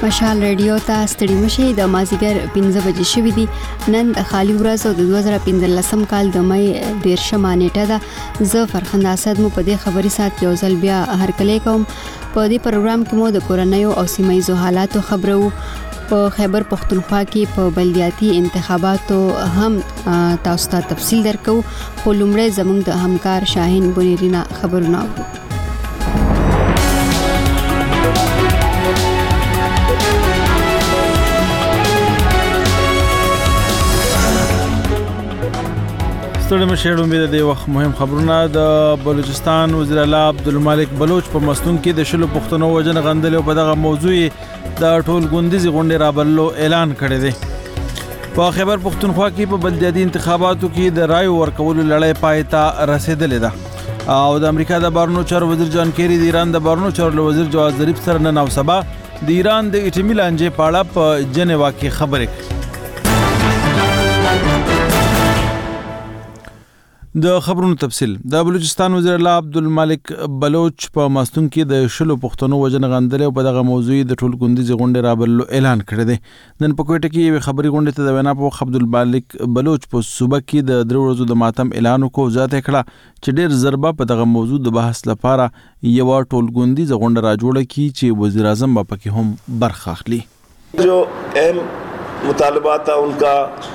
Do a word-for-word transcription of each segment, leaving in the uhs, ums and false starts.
مشال ریډیو ته ستړي مشي د مازیګر پنځه بجې شوې دي. نن د خالي ورځ او د دوه زره پنځلسم کال د مې دیرشمه نیټه ده. زه فرخنده اسد مو په دې خبري سات یو ځل بیا هرکلی کوم. په دې پروګرام کې مو د کورنیو او سیمایي حالاتو خبرو. په خیبر پختونخوا کې په بلدیاتي انتخاباتو هم تاسو ته تفصیل درکو. خو لومړی زموږ د همکار شاهین بونیرینا خبرونه اورو. ستړي مشر امید د وخت مهم خبرونه. د بلوچستان وزیر اعلی عبدالمالک بلوچ په مستون کې د شلو پښتنو وجنه غندل او په دغه موضوع د ټول غوندیزي غونډې رابللو اعلان کړی دی. په خیبر پختونخوا کې په بلدیاتي انتخاباتو کې د رای ورکولو لړۍ پای ته رسیدلې ده او د امریکا د بهرنیو چارو وزیر جان کیری د ایران د بهرنیو چارو وزیر جواد ظریف سره نن او سبا د ایران د اټومي لانجې په اړه په جنیوا کې خبرې کړې. د خبرونو تفصیل. د بلوچستان وزیر اعلی عبدالمالک بلوچ په مستون کې د شلو پښتنو وجنه غندل او په دغه موضوع د ټول غوندیزي غونډې رابللو اعلان کړی دی. نن په کوټه کې یو خبري غونډه ته د وینا په وخت عبدالمالک بلوچ په صوبه کې د درو ورځو د ماتم اعلان وکړ. ذات کړه چې ډېر ضربه په دغه موضوع د بحث لپاره یو ټول غوندیزي غونډه راجوړه کی چې وزیر اعظم په کې هم برخه اخلي. جو اهم مطالبات تا انکا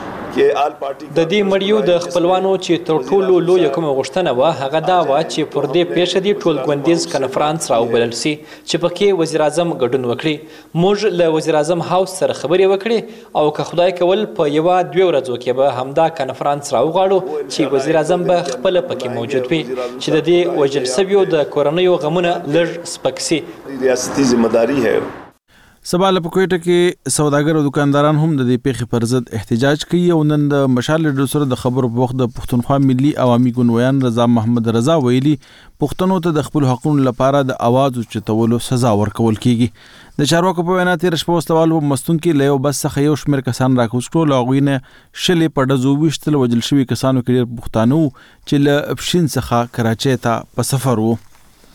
د دې مړیو د خپلوانو چې تر ټولو لویه کومه غوښتنه وه هغه دا وه چې پر دې پیښه دې ټول غوندیز کنفرانس راوبلل سي چې پکې وزیر اعظم ګډون وکړي. موږ له وزیر اعظم هاوس سره خبرې وکړې او که خدای کول په یوه دوه ورځو کې به همدا کنفرانس راوغواړو چې وزیر اعظم به خپله پکې موجود وي چې د دې وژل سویو د کورنیو غمونه لږ سپک سي. ریاستي ذمہداري ہے. سبا له کوټه کې سوداګر او دکانداران هم د دې پیښې پر ضد احتجاج کوي او نن د مشال ریډیو سره د خبرو په وخت د پښتونخوا ملي عوامي ګوندویان رضا محمد رضا ویلي پښتنو ته د خپل حقوقو لپاره د اواز اوچتولو سزا ورکول کیږي. د چارواکو په وینا تیر شپه واستوالو په مستون کې له یو بس څخه یو شمېر کسان راکوز کړو. هغوی نه شلې په ډزو ویشتل وجل شوي کسانو کې ډېر پښتانه وو چې له پښین څخه کراچۍ ته په سفر وو.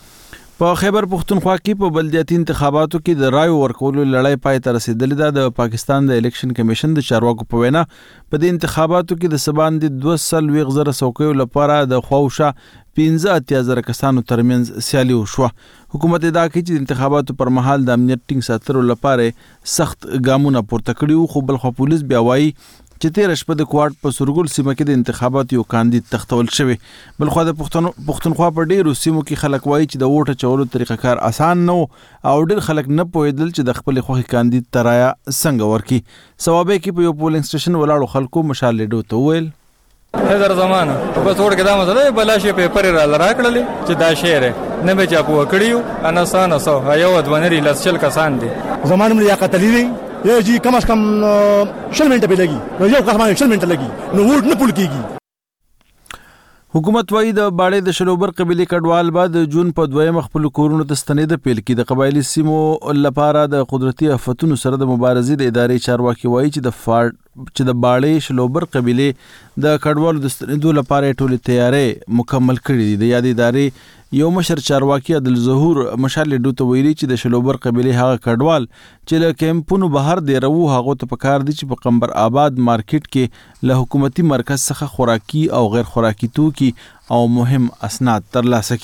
په خیبر پختونخوا کې په بلدیاتي انتخاباتو کې د رای ورکولو لړۍ پای ته رسیدلې ده. د پاکستان د الیکشن کمیشن د چارواکو په وینا په دې انتخاباتو کې د سبا د دوه سلویغ زره څوکیو لپاره د خواوشا پنځه اتیا زره کسانو ترمنځ سیالي وشوه. حکومت ادعا کوي چې د انتخاباتو پر مهال د امنیت ټینګ ساتلو لپاره سخت ګامونه پورته کړي وو. خو بلخوا پولیس بیا وایي چې تیر شپه د کوارټ په سورګل سیمه کې د انتخاباتو یو کاندید تختول شوی. بلخوا د پښتونخوا په ډیرو سیمو کې خلک وایي چې د ووټ اچولو طریقه کار اسان نه او ډیر خلک نه پوهېدل چې د خپل خوښې کاندید ته رایه څنګه ورکړي. صوابه کې په یو پولینګ سټیشن ولاړو خلکو مشال ریډیو ته وویل هزار زمانه په څوړ کې دا مسله بلا شي پیپر را راکړلې چې دا شعر نه به چا په کړیو انا سان سو یو ودونری لسچل کسان دي زمانه مې یا قتلې دي یہ جی کم از کم شل منٹ پہ لگی یو قسمه شل منٹ لگی نو ووټ نه پول کیږي. حکومت وايي د باړې د شلوبر قبيله کډوال بعد جون په دویم خپل کورونو ته ستنېد پیل کی. د قبایلی سیمو لپاره د قدرتي آفتونو سره د مبارزې د ادارې چارواکي وايي چې د فار چې د باړې شلوبر قبيله د کډوالو د ستنېدو لپاره ټولې تیارې مکمل کړې دي. د یادې ادارې یو مشر چارواکي عدل ظهور مشال ډو ته ویلي چې د شلوبر قبيله هغه کډوال چې له کیمپونو بهر دی راو هغه ته پکار دي چې په قمبر آباد مارکیټ کې له حکومتي مرکز څخه خوراکي او غیر خوراکي توکي او مهم اسناد ترلاسه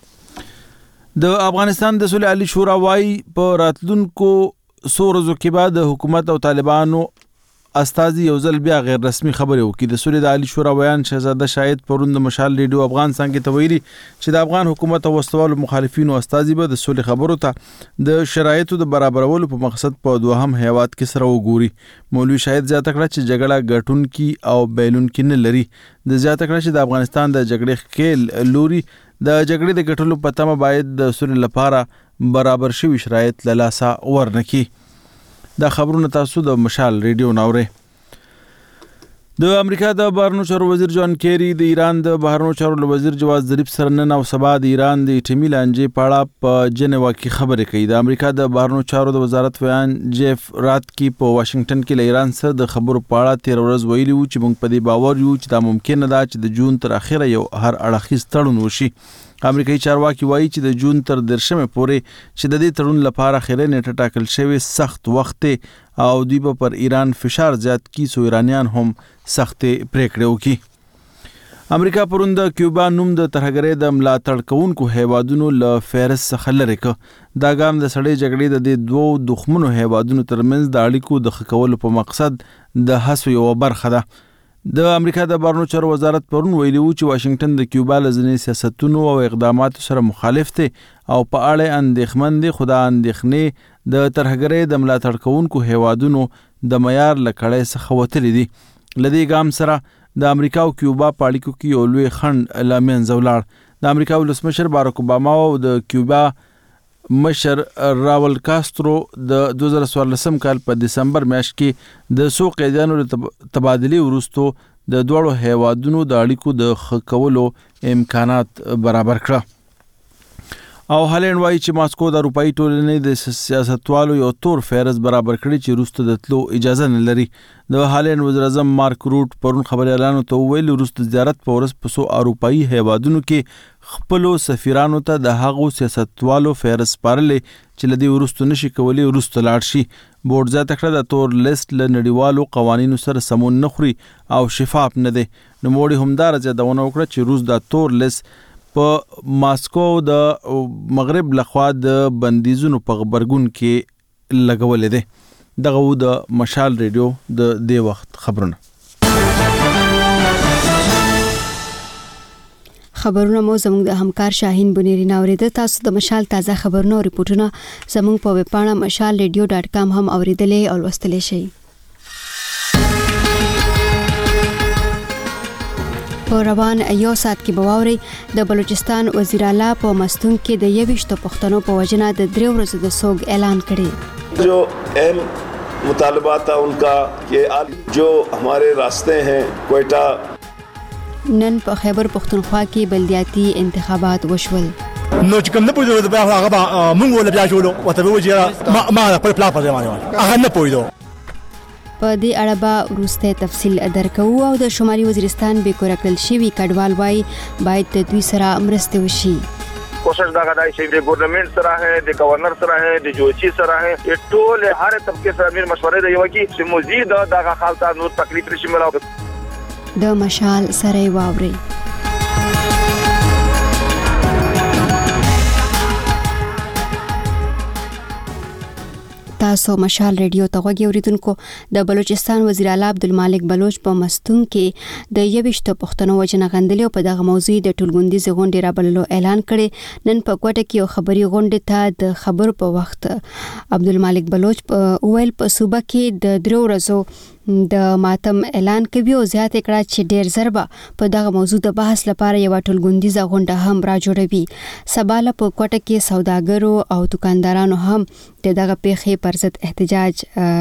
کړي. د افغانستان د صلح علی شورا وايي په راتلونکو څو ورځو کې بعد حکومت او طالبانو استازي یو ځل بیا غیر رسمي خبرې وکړي. د صلح علی شورا ویان شهزاده شاهد پرون د مشال ریډیو افغان څنګه ته ویلي چې د افغان حکومت او واستوالو مخالفینو استازي به د صلح خبرو ته د شرایطو د برابرولو په مقصد په دوهم هیواد کې سره وګوري. مولوی شاهد زیاته کړه چې جګړه ګټونکي او بیلونکي نه لري. د زیاته کړه چې د افغانستان د جګړې خېل لوري د جګړې د ګټلو په تمه باید د صلح لپاره برابر شوي شرایط له لاسه ورنکړي. دا خبرونه تاسو د مشال ریډیو ناوري. د امریکا د بهرنیو چارو وزیر جان کیری د ایران د بهرنیو چارو وزیر جواد ظریف سره نن او سبا د ایران د اټومي لانجې په اړه په جنیوا کې خبرې کوي. د امریکا د بهرنیو چارو د وزارت ویان جیف رات کې په واشنگټن کې له ایران سره د خبرو په اړه تیر ورځ ویلي وو چې موږ په دې باور یو چې دا ممکن ده چې د جون تر اخره یو هر اړخیز تړون وشي. امریکایي چارواکي وایي چې د جون تر دېرشمې پورې چې د دې تړون لپاره خیري نیټه ټاکل شوی سخت وخت او دوی به پر ایران فشار زیات کی سو ایرانیان هم سخت پریکړه وکړي. امریکا پرون د کیوبا نوم د ترهګرۍ د ملاتړ کوونکو هیوادونو له فهرست څخه لرې کړ. دا ګام د سړې جګړې د دې دوو دښمنو هیوادونو ترمنځ د اړیکو د ښه کولو په مقصد د هڅو یوه برخه ده. د امریکا د بهرنیو چارو وزارت پرون ویلي وو چې واشنگټن د کیوبا له ځینې سیاستونو او اقداماتو سره مخالف دی او په اړه اندېښمن دی، خو دا اندېښنې د ترهګرۍ د ملاتړ کوونکو هیوادونو د معیار له کړۍ څخه وتلي دي. له دې ګام سره د امریکا او کیوبا په اړیکو کې یو لوی خنډ له منځه ولاړ. د امریکا ولسمشر باراک اوباما او د کیوبا مشر راول کاسترو د دوه زره څوارلسم کال په دسمبر میاشت کې د څو قیدیانو له تبادلې وروسته د دواړو هیوادونو د اړیکو د ښه کولو امکانات برابر کړه. او هالند وایي چې ماسکو د اروپایي ټولنې د سیاستوالو یو تور فهرست برابر کړی چې وروسته د تلو اجازه نه لري. د هالند وزیر اعظم مارک روټ پرون خبريالانو ته وویل وروسته زیارت په ورځ په څو اروپایي هیوادونو کې خپلو سفیرانو ته د هغو سیاستوالو فهرست سپارلې چې له دې وروسته نشي کولی وروسته لاړ شي. بورډ زیاته کړه د تور لیست له نړیوالو قوانینو سره سمون نه خوري او شفاف نه دی. نوموړي همدارس یادونه وکړه چې روس د تور لیست په ماسکو د مغرب لخوا د بندیزونو په غبرګون کې لګولې ده. دغه و د مشال ریډیو د دې وخت خبرونه. خبرونه مو زموږ د همکار شاهین بنيري ناوریده. تاسو د مشال تازه خبرونه او ریپورتونه زموږ په ویب پاڼه مشال ریډیو ډاټ کام هم اوریدلې او لوستلې شئ. په روان یو ساعت کې بواوري د بلوچستان وزیر اعلی په مستون کې د یويشتو پښتنو په وجنه د درې ورځو د سوګ اعلان کړی. جو اهم مطالبات تھا انکا کہ جو ہمارے راستے ہیں کوئٹہ. نن په خیبر پختونخوا کې بلدیاتي انتخابات وشول. نو چې کوم نه پوهیدو د بیا هغه مونږ ول بیا جوړو وته وځي ما ما په پلا په ځای هغه نه پوهیدو. په دې اړه به وروسته تفصیل درکو. او د شمالي وزیرستان به کور کړل شوی کډوال وای باید د دوی سره مرسته وشي. کوشش دا غواړي چې د ګورنمنت سره ہے، د گورنر سره ہے، د جوچی سره ہے، ټول هر طبقه سره میر مشورې دی وکي چې مزید دغه حالت نور تکلیف نشي ملاو. د مشال سره واوري تاسو مشال ریډیو ته غوږی اوریدونکو. د بلوچستان وزیر اعلی عبدالمالک بلوچ په مستون کې د یويشتو پښتنو وجنه غندلې او په دغه موضوع د ټولګوندیز غونډې رابللو اعلان کړي. نن په کوټه کې یو خبري غونډه ته د خبر په وخت عبدالمالک بلوچ ویل په صوبه کې د درو ورځو د ماتم اعلان کوي او زیات کړه چې ډیر ضربه په دغه موضوع د بحث لپاره یو ټولګوندیزه غونډه هم را جوړوي. سباله په کوټه کې سوداګرو او دکاندارانو هم دغه پیښې پر ضد احتجاج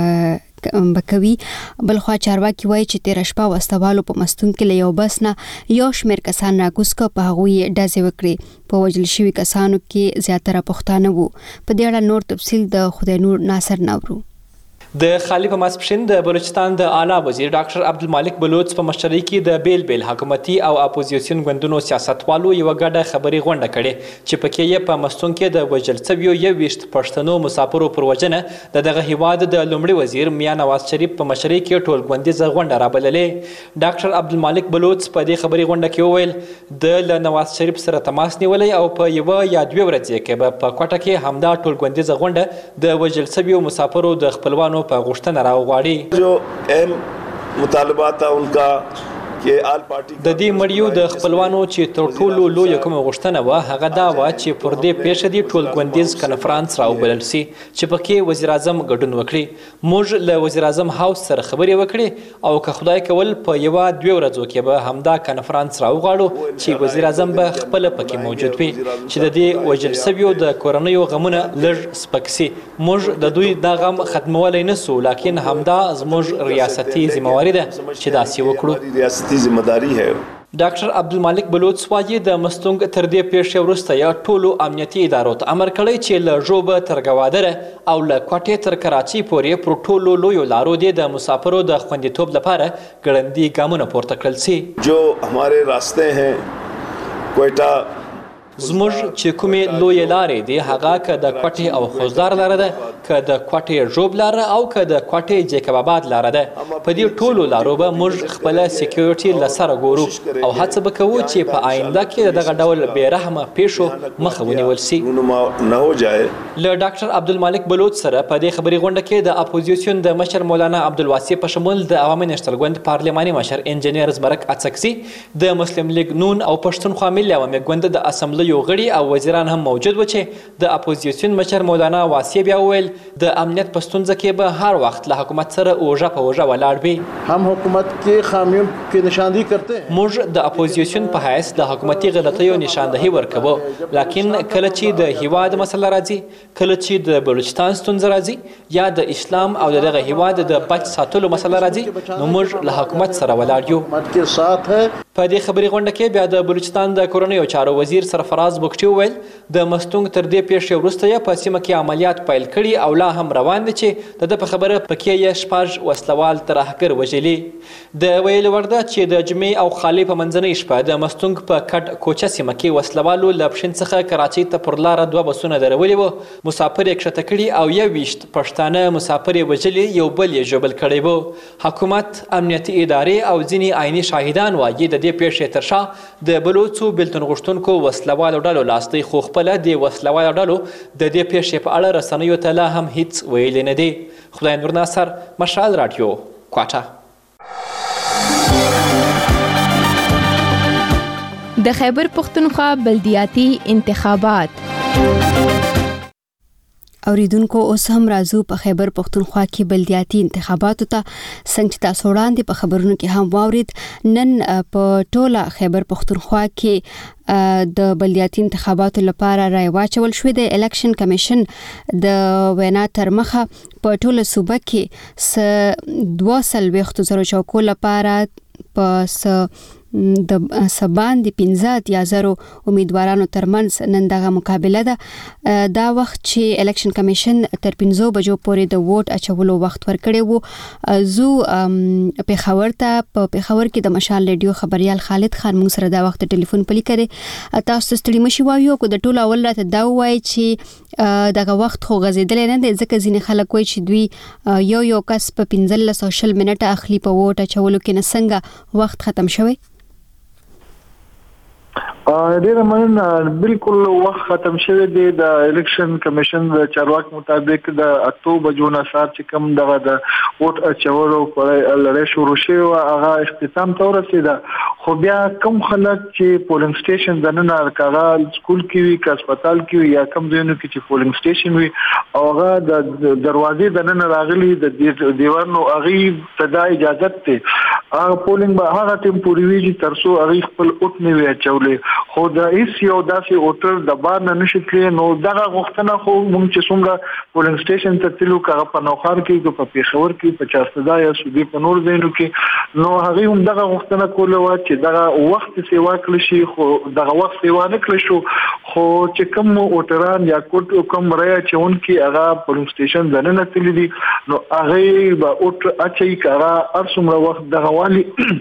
بکوي. بلخوا چارواکي وایي چې تیر شپه واستوالو په مستون کې له یو بس نه یو شمېر کسان راکوز کو په هغوی ډزې وکړي. په وژل شوي کسانو کې زیاتره پښتانه وو. په دې اړه نور تفصیل د خدای نور ناصر ناورو. د خالی په ماسپښین د بلوچستان د اعلی وزیر ډاکټر عبدالمالک بلوچ په مشرۍ کې د بیل بیل حکومتي او اپوزیسیون ګوندونو سیاستوالو یو ګډه خبري غونډه کړې چې پکې یې په مستون کې د وژل شویو یويشت پښتنو مسافرو پر وجنه د دغه هیواد د لومړي وزیر میاں نواز شریف په مشرۍ کې ټولګوندیزه غونډه رابللې. ډاکټر عبدالمالک بلوچ په دې خبري غونډه کې وویل د له نواز شریف سره تماس نیولای او په یو یا دوه ورځې کې په کوټه کې همدا ټولګوندیزه غونډه د وژل شویو مسافرو د خپلوانو په غوښتنه راوغواړي. جو اهم مطالبات تھا انکا د دې مړیو د خپلوانو چې تر ټولو لویه کومه غوښتنه وه هغه دا وه چې پر دې پیښه دې ټولګوندیز کنفرانس راوبلل سي چې پکې وزیر اعظم ګډون وکړي. موږ له وزیر اعظم هاوس سره خبرې وکړې او که خدای کول په یوه دوه ورځو کې به همدا کنفرانس راوغواړو چې وزیر اعظم به خپله پکې موجود وي چې د دې وژل شویو د کورنیو غمونه لږ سپک سي. موږ د دوی دا غم ختمولی نه سو لکن همدا زموږ ریاستي ذمهواري ده چې داسې وکړو. ذمہداری ہے. ډاکټر عبدالمالک بلوچ وایي د مستونګ تر دې پیښې وروسته یا ټولو امنیتي ادارو ته امر کړی چې له ژوبه تر ګوادره او له کوټې تر کراچۍ پورې پر ټولو لویو لارو دې د مسافرو د خوندیتوب لپاره ګړندي ګامونه پورته کړل سي. جو ہمارے راستے ہیں کوئٹہ زموږ چې کومې لویې لارې دي هغه که د کوټې او خوزدار لاره ده، که د کوټې ژوب لاره او که د کوټې جیکب آباد لاره ده. په دې ټولو لارو به موږ خپله سیکیورټي له سره ګورو او هڅه به کوو چې په آینده کې د دغه ډول بېرحمه پیښو مخه ونیول سي. له ډاکټر عبدالمالک بلوچ سره په دې خبري غونډه کې د اپوزیسیون د مشر مولانا عبدالواسع په شمول د عوامي نشتل ګوند پارلماني مشر انجینیر زمرک اڅکسي، د مسلم لیگ نون او پښتونخوا ملي عوامي ګوند د اسمبلیو غړي او وزیران هم موجود و چې د اپوزیسیون مشر مولانا واسع بیا وویل د امنیت په ستونزه کې به هر وخت له حکومت سره اوژه په اوژه ولاړ وي. هم حکومت کې خامیوں کی نشاندهی کرتے ہیں. موږ د اپوزیسیون په حیث د حکومتي غلطیو نشاندهی ورکوو، لکن کله چې د هیواد مسله راځي، کله چې د بلوچستان ستونزه راځي یا د اسلام او دغه هیواد د بچ ساتلو مسله راځي، نو موږ له حکومت سره ولاړ یو. په دې خبري غونډه کې بیا د بلوچستان د کورنیو چارو وزیر سرفراز بوکټي وویل د مستونګ تر دې پیښې وروسته یې په سیمه کې عملیات پیل کړي او لا هم روان دي چې د ده په خبره پکې یې شپږ وسلوال ترهګر وژلي. د ویلو وړ ده چې د جمعې او خالي په منځنۍ شپه د مستونګ په کټ کوچه سیمه کې وسلوالو له پښین څخه کراچۍ ته پر لاره دوه بسونه درولي وو، مسافر یې کښته کړي او یو ویشت پښتانه مسافر یې وژلي، یو بل یې ژوبل کړی وو. حکومت، امنیتي ادارې او ځینې عیني شاهدان وایي د دې پیښې تر شا د بلوڅو بېلتون غوښتونکو وسلوالو ډلو لاس دی، خو خپله د وسلوالو ډلو د دې پیښې په اړه رسنیو ته لا هم هیڅ ویلي نه دي. خدای نور ناصر، مشال راډیو، کوټه. د خیبر پختونخوا بلدیاتي انتخابات. اوریدونکو اوس هم راځو په خیبر پختونخوا کې بلدیاتي انتخاباتو ته. څنګه چې تاسو وړاندې په خبرونو کې هم واورید، نن په ټوله خیبر پختونخوا کې د بلدیاتي انتخاباتو لپاره رای واچول شوې ده. الیکشن کمیشن د وینا تر مخه په ټوله صوبه کې س دوه څلوېښت زرو چوکو لپاره په س د سبان د پنځه اتیا زرو امیدوارانو ترمنځ نن دغه مقابله ده. دا وخت چې الیکشن کمیشن تر پنځو بجو پورې د ووټ اچولو وخت ورکړی وو. زو پېښور ته په پېښور کې د مشال ریډیو خبريال خالد خان موږ سره دا وخت ټلیفون پلی کړی. تاسو ستړي مشي وایو کو د ټولو اول راته دا وایي چې دغه وخت خو غزیدل نه دی، ځکه ځینې خلک وایي چې دوی یو یو کس په پنځلس او شل منټه اخلي په ووټ اچولو کې، نه څنګه وخت ختم شوی؟ ډیره مننه. بالکل وخت ختم شوی دی. د الیکشن کمیشن د چارواکي مطابق د اتو بجو نه سات چې کوم دغه د ووټ اچولو په لړۍ شروع شوی او هغه اختتام ته ورسېده. خو بیا کوم خلک چې پولینګ سټیشن دننه کاغه سکول کې وي، که هسپتال کې وي، یا کوم ځایونو کې چې پولینګ سټیشن وي او هغه د دروازې دننه راغلي د دیوارونو هغې ته دا اجازت دی. هغه پولینګ به هغه ټیم پورې وي چې تر څو هغې خپل ووټ نه وي اچولی. خو د هیڅ یو داسې ووټر د بار نه نشي تللی. نو دغه غوښتنه خو موږ چې څومره پولینګ سټیشن ته تللو، که هغه په نوښار کې، که په پېښور کې، په چارسده یا سودي په نور ځایونو کې، نو هغوی هم دغه غوښتنه کوله وه چې دغه وخت سیوا کړی شي. خو دغه وخت سیوا نه کړی شو. خو چې کوم ووټران یا کوم رایه اچوونکي هغه پولینګ سټیشن دننه تللي دي، نو هغوی به ووټ اچوي که هغه هر څومره وخت دغه والي.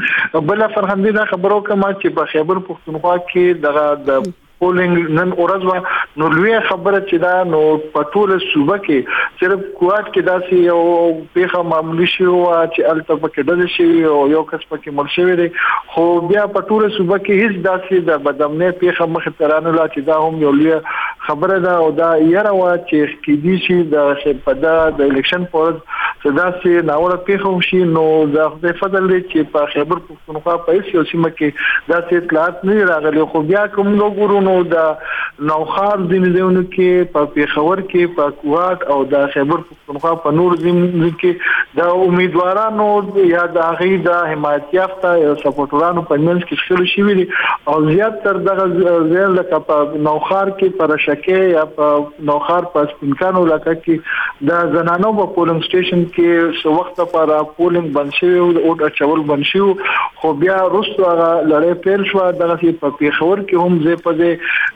بله فرهنګي دا خبره وکړم چې په خیبر پښتونخوا کې دغه د پولینګ نن ورځ وه، نو لویه خبره چې دا نو په ټوله صوبه کې صرف کوټ کې داسې یو پیښه معمولي شوې وه چې هلته پکې ډزې شوي او یو کس پکې مړ شوی دی. خو بیا په ټوله صوبه کې هیڅ داسې د بدامنۍ پیښه مخې ته رانغله چې دا هم یو لویه خبره ده او دا یره وه چې کیدای شي د په د الیکشن په ورځ څه داسې ناوړه پیښه وشي. نو د خدای فضل دی چې په خیبر پښتونخوا په هېڅ یو سیمه کې داسې اطلاعات نه دي راغلي. خو بیا که موږ وګورو نو د نوښار ځینې ځایونو کې، په پېښور کې، په کوټ او د خیبر پښتونخوا په نور ځایونو کې د امیدوارانو یا د هغوی د حمایت یافته سپورټرانو په منځ کې شخړې شوي دي. او زیات تر دغه ځای لکه په نوښار کې، په رشکې یا په نوښار په سپینکانو علاقه کې د زنانو په پولینګ سټیشن کې څه وخت لپاره پولینګ بند شوی و، ووټ اچول بند شوي. خو بیا وروسته هغه لړۍ پیل شوه. دغسې په پېښور کې هم ځای په ځای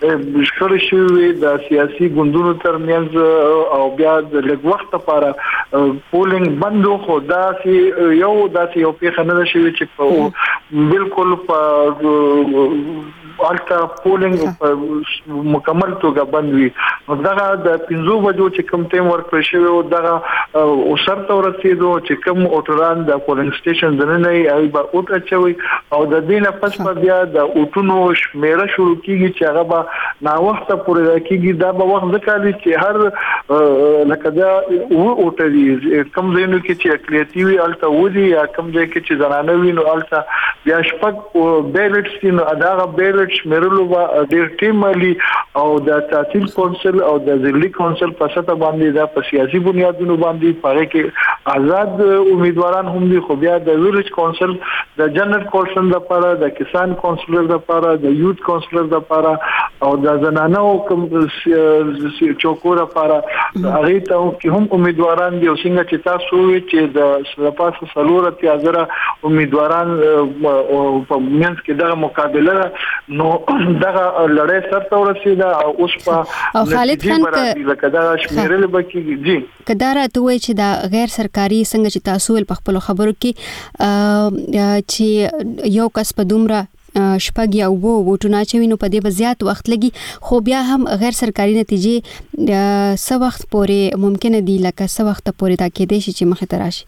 شخړې شوې د سیاسي ګوندونو ترمنځ او بیا د لږ وخت لپاره پولینګ بند و. خو داسې یو داسې یو پیښه نه ده شوې چې په بالکل په الټا پولینګ مکمل توګه بند وي. دغه د پنځو بجو چې کوم ټیم ورکړل شوی او دغه او شرط ورسېدو چې کوم اوټران د پولینګ سټیشن دننه ای به اوټ اچوي او د دې نه پس په بیا د اوټونو شمیره شروع کیږي چې هغه به نا وخت پورې کیږي. دا به وخت ځکه چې هر لکه دا و اوټري کوم ځینو کې چې اقلیتي وي الته ودی یا کوم ځای کې چې زنانه وي نو الته بیا شپږ بیلټس نو اداغه بیلټ شمیرلو به ډیر ټیم مالي او د تحصیل کونسل او د ضلعي کونسل په سطح باندې دا په سیاسي بنیادونو باندې پاره کې آزاد امیدواران هم دي. خو بیا د ویلیج کونسل د جنرال کونسل لپاره د کسان کونسلر لپاره د یوت کونسلر لپاره او د زنانو کوم چوکو لپاره هغه ته هم امیدواران دي. او څنګه چې تاسو وی چې د سلپاس سلور تیازره امیدواران په مینس کې دغه مقابله نو دغه لړۍ سره ورسېده او اوس په او خالد خان لکه دا شمیرل بکیږي جی کدار ته وای چې دا غیر سرکاري څنګه چې تاسو په خپل خبرو کې چې یو کس په دومره شپږ یا وو وټونه چې نو په دې بزیات وخت لګي خو بیا هم غیر سرکاري نتیجې څه وخت پورې ممکن دي لکه څه وخت پورې دا کېدې شي چې مخه تراشي.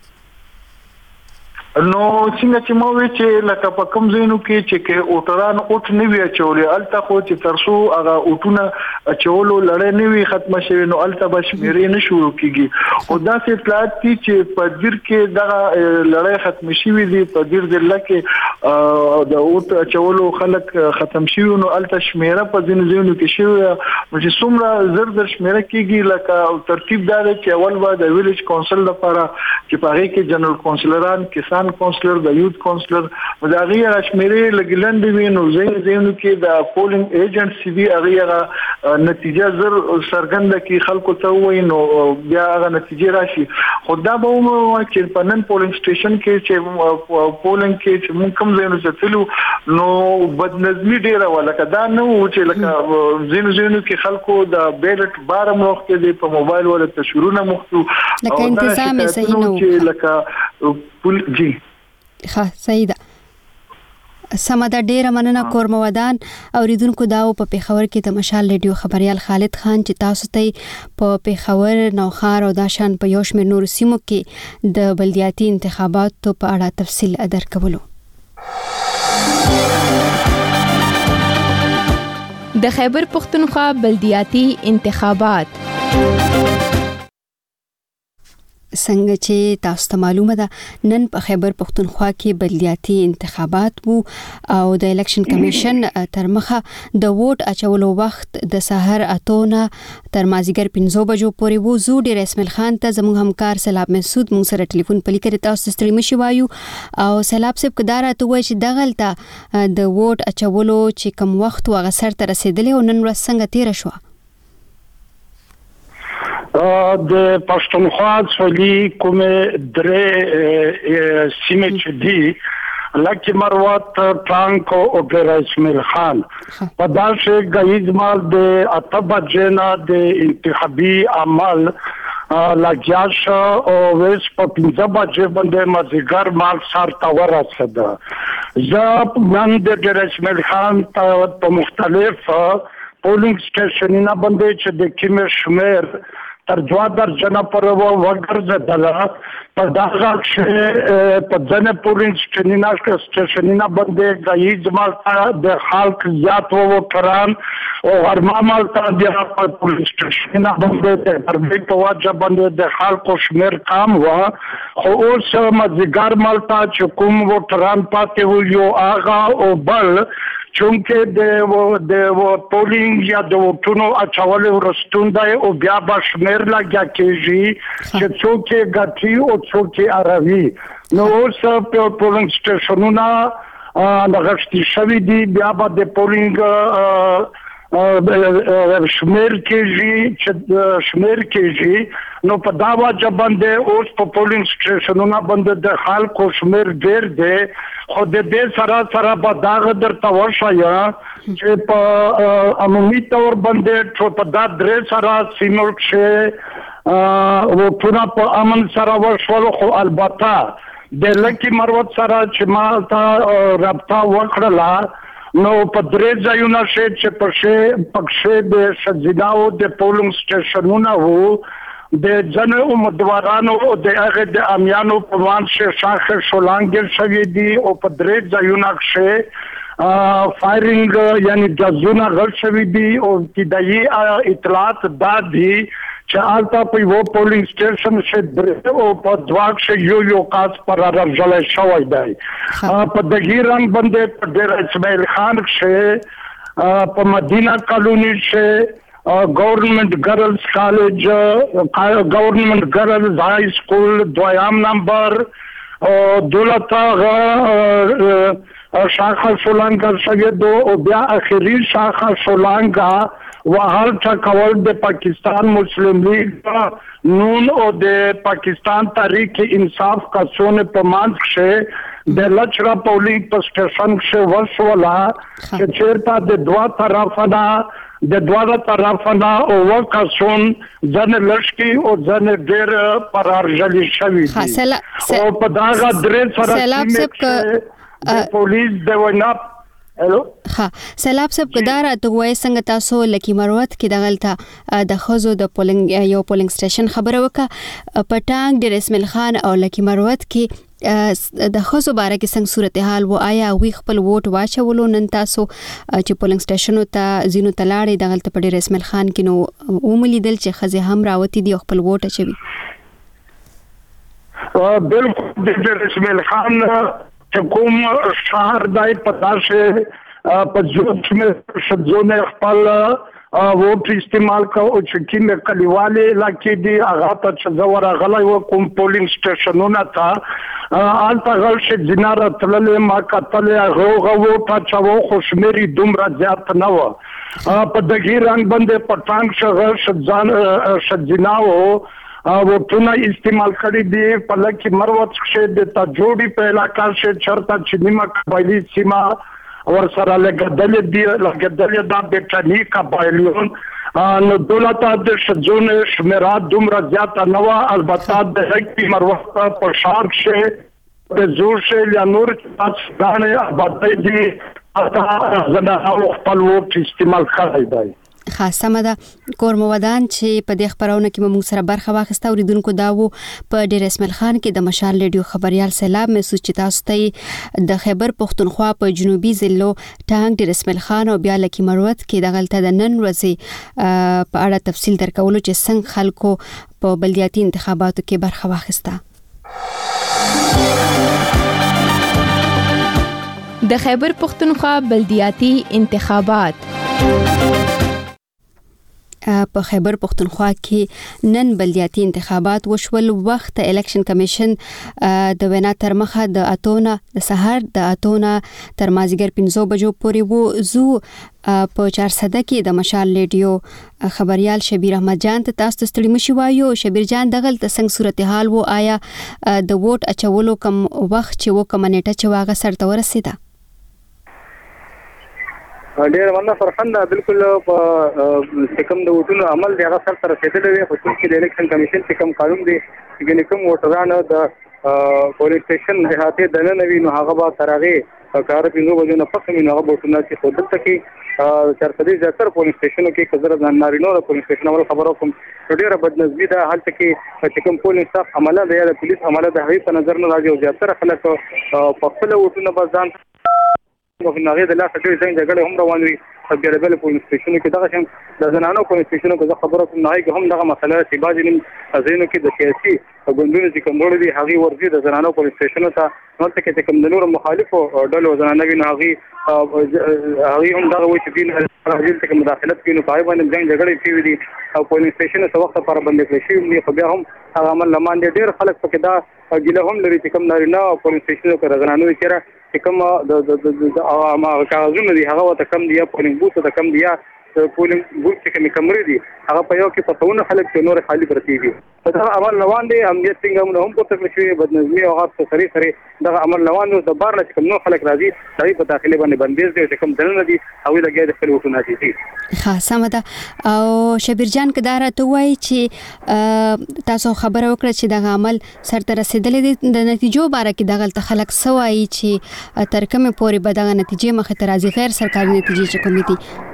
نو څنګه چې مو وی چې لکه په کوم ځینو کې چې کې اوټران اوټ نه وی چولې الته خو چې ترسو هغه اوټونه چولو لړۍ نه وی ختمه شوی نو الته بشمیرې نه شروع کیږي. او دا څه اطلاعات دي چې په دیر کې دغه لړۍ ختم شوی دي په دیر ځل کې د اوټ چولو خلک ختم شوی نو الته شمیره په ځینو ځینو کې شوی نو چې څومره زر زر شمیره کیږي لکه ترتیب دا دی چې اول به د ویلیج کونسل لپاره چې په هغه کې جنرال کونسلران کسان کونسلر د یوت کونسلر دا غیر شمیرې لګلند وی نو زین زینو کې د پولینګ ایجنټ سی وی هغه نتیجه زر سرګند کې خلکو ته وای نو بیا هغه نتیجه راشي. خدا به مو چې په نن پولینګ سټیشن کې چې پولینګ کې چې موږ کوم زینو څتلو نو بدنظمی ډیره ولکه دا نو چې لکه زینو زینو کې خلکو د بیلټ بارم وخت کې په موبایل ولا تشورونه مختو لکه انتظام صحیح نو چې لکه پول جی ښه صحیح ده. سمه ډیره مننه کورم ودان اوریدونکو دا په پیښور کې د مشال ریډیو خبريال خالد خان چې تاسو ته په پیښور نوخار او داشان په یو شمېر نور سیمو کې د بلدیاتي انتخاباتو په اړه تفصیل درکولو. د خیبر پختونخوا بلدیاتي انتخابات څنګه چې تاسو ته معلومه ده نن په خیبر پختونخوا کې بلدیاتي انتخابات وو او د الیکشن کمیشن تر مخه د ووټ اچولو وخت د سحر اتونه تر مازیګر پنځو بجو پورې وو. زو ډیر اسماعیل خان ته زموږ همکار سیلاب مسعود موږ سره ټلیفون پلی کړی تاسو ستړي مشي وایو او سیلاب صاحب کدار ته وای چې دغلطه د ووټ اچولو چې کوم وخت واغ سر ته رسیدلی او نن ورځ څنګه تیر شو. د پښتونخوا څولي کومه درې سیمه چې دي لکه مروت ټانک او اسماعیل خان په داسې غیز مال د اتبا جنا د انتخابي عمل لاجاش او ویس په پنځه بجې باندې مازیګر مال سر تا ورسېده. زه نن د اسماعیل خان په مختلف پولینګ سټیشنونو باندې چې د کیمه شمیر تر دوه درجنه پر وګرځدله په دغه چې په ځنه پولینګ سټیشنونو کې سټیشنونو باندې غیز مال د خلک زیات وو کران او هرما مال ته د پولینګ سټیشنونو باندې د پرمټ په واجب باندې د خلکو شمیر کم و خو اوس مزګر مال ته چې کوم وو کران پاتې وو یو آغا او بل چونکه د د پولینګ یا د وټونو اچول ورستون دی او بیا به شمیر لګیا کېږي چې څوک ګټي او څوک اراوي. نو اوس په پولینګ سټیشنونو نغښتي شوي دي بیا به د پولینګ شمیر کېږي چې شمیر کېږي نو په دا واجه باندې اوس په پولینګ سټیشنونو باندې د خلکو شمیر ډېر دی خو د دې سره سره به داغه درته ورشایه چې په عمومي تور باندې په دا درې سره سیمو کې وټونه په امن سره وشول خو البته د لکه مروت سره چې ما ته رابطه وکړله نو په درې ځایونه چې په پکښې د ښځیناو د پولینګ سټیشنونه وو د ځینو امیدوارانو د هغې د امیانو په منځ کې شاخې شولانګې شوي دي او په درې ځایونه کښې فایرینګ یعنی ګازونه غړ شوي دي او ابتدایي اطلاعات دا دي چې هلته په یوه پولینګ سټیشن کې درې او په دوه کښې یو یو کس پرارژلی شوی دی. په دغې رنګ باندې په ډېر اسماعیل خان کښې په مدینه کالوني کښې گورنمنٹ گرلز کالج گورنمنٹ گرلز های سکول دویم نمبر دولت شاخه شولانګه شوی دو او بیا اخري شاخه شولانګه وحال ټاکول د پاکستان مسلم لیگ نون او د پاکستان تحریک انصاف کسونه په منځ کښې د لچرا پولینګ په سټیشن کښې وشوله چې چېرته د دوه طرفه نه د دواړه طرفه نه اووه کسون ځنې لږکي او ځنې ډېر پرارژلي شوي دي او په دغه درې سره د پولیس د وینا هلو ها سلام صاحب کدار ته وای څنګه تاسو لکی مروت کې دغلته د خزو د پولینګ یو پولینګ سټیشن خبره وکړه پټانګ د رسمل خان او لکی مروت کې د خزو باره کې څنګه صورتحال و آیا وی خپل ووټ واچولو نن تاسو چې پولینګ سټیشن ته زینو تلاړې دغلته په رسمل خان کې نو وملیدل چې خزه هم راوتی دی خپل ووټ اچوي بالکل د رسمل خان کوم شهر دای پتاشه په جوت میں شذونه خپل ووټ استعمال کو او چې کینه کلیواله علاقې دی هغه ته چې زور غلای و کوم پولینګ سټیشنونه تا آلته غل چې جناره تللې ما کتل هغه ووټ چاو خوشمري دومره زیات نه و په دغې رنګ باندې پټانګ شغل شځان شځیناو او ټونه استعمال کړی دی په لکه مروت کې د تا جوړي په علاقہ کې چرته چې نیمه قبایلی سیما ور سره لګدل دی لګدل دا بټنی قبایلیون نو دولت د شجونه شمیرات دومره زیات نه و البته د هکې مروت په شار کې د زور شې یا نور تاسو غاڼه آباد دي اته زنه او خپل وخت استعمال کړی دی خاصه مده کورمودان چې په دې خبرونه کې موږ سره برخه واخیسته اوریدونکو دا وو په ډیر اسماعیل خان کې د مشال ریډیو خبريال سیلاب محسوس چې تاسو ته د خیبر پختونخوا په جنوبي ضلعو ټانګ ډیر اسماعیل خان او بیا لکی مروت کې د غلطه د نن ورځې په اړه تفصیل درکولو چې څنګه خلکو په بلدیاتي انتخاباتو کې برخه واخیسته. د خیبر پختونخوا بلدیاتي انتخابات په خیبر پختونخوا کې نن بلدیاتي انتخابات وشول. وخت الیکشن کمیشن د وینا تر مخه د اتونه د سحر د اتونه تر مازیګر پنځو بجو پورې وو. زو په چار صده کې د مشال ریډیو خبريال شبیر احمد جان ته تاسو ستړي مشي وایو. شبیر جان دغه څنګه صورتحال وو آیا د ووټ اچولو کم وخت چې و کوم نیټه چې واغه سرته ورسیده؟ ډېر ونه فرخنده بالکل په کوم د وټونو عمل دی هغه سر سره رسیدلی دی په چې د الیکشن کمیشن چې کوم قانون دی چې کوم ووټرانو د پولیس سټیشن احاطې دننه وي نو هغه به تر هغې کار پنځو بجو نه پس وي نو هغه ووټونه چې خو دلته کې چارسدي زیاتره پولیس سټیشنو کې که زه نارینو د پولیس سټیشن اول خبره کوم نو ډېره بدنظمي ده هلته کې چې کوم پولیس سټاف عمله ده یا د پولیس عمله د هغې په نظر نه راځي او زیاتره خلک په خپله ووټونه به ځان نو هغې د لاسه ډېرې ځینې جګړې هم روان وي په بېلابېلو پولیس سټیشنو کې دغه شان د زنانو پولیس سټیشنو کې زه خبره کوم نو هغې کې هم دغه مسله ده چې بعضې نیم ځایونو کې د سیاسي ګوندونو چې کوم ډلې دي هغې ورځي د زنانو پولیس سټیشنو ته هلته کې چې کوم د نورو مخالفو ډلو زنانه وي نو هغې هغې هم دغه وایي چې دوی راځي چې مداخلت کوي نو په هغې باندې جنګ جګړې شوي دي او پولیس سټیشنونه څه وخت لپاره بندې کړای شوي دي خو بیا هم هغه عمل له ماندې ډېر خلک پکې دا ګیله هم لري چې کوم نارینه پولیس سټیشنونو کې د زنانو چېرې چې کوم د کاغذونه دي هغه ورته کم دي یا پولینګ بوث ورته کم دي یا پولینګ بوث چې کوم کمرې دي هغه په یو کې پتهونه خلک چې نور خالی پرتی دي دا عمل روان دي امنیت څنګه هم په تکلیف شوی بدنظمي او هغه سری سری دا عمل روان دي د بار نه کوم نو خلک راځي دای په داخلي باندې بندیز دي چې کوم دنه دي او لګي د خپل وټونه دي ښه سمه ده او شبیر جان کدار ته وایي چې تاسو خبره وکړه چې دا عمل سرته رسیدلې دي د نتیجو باره کې دغه خلک سوایي چې تر کومه پورې به دغه نتیجې مخه ته راځي غیر سرکاري نتیجې چې کومې دي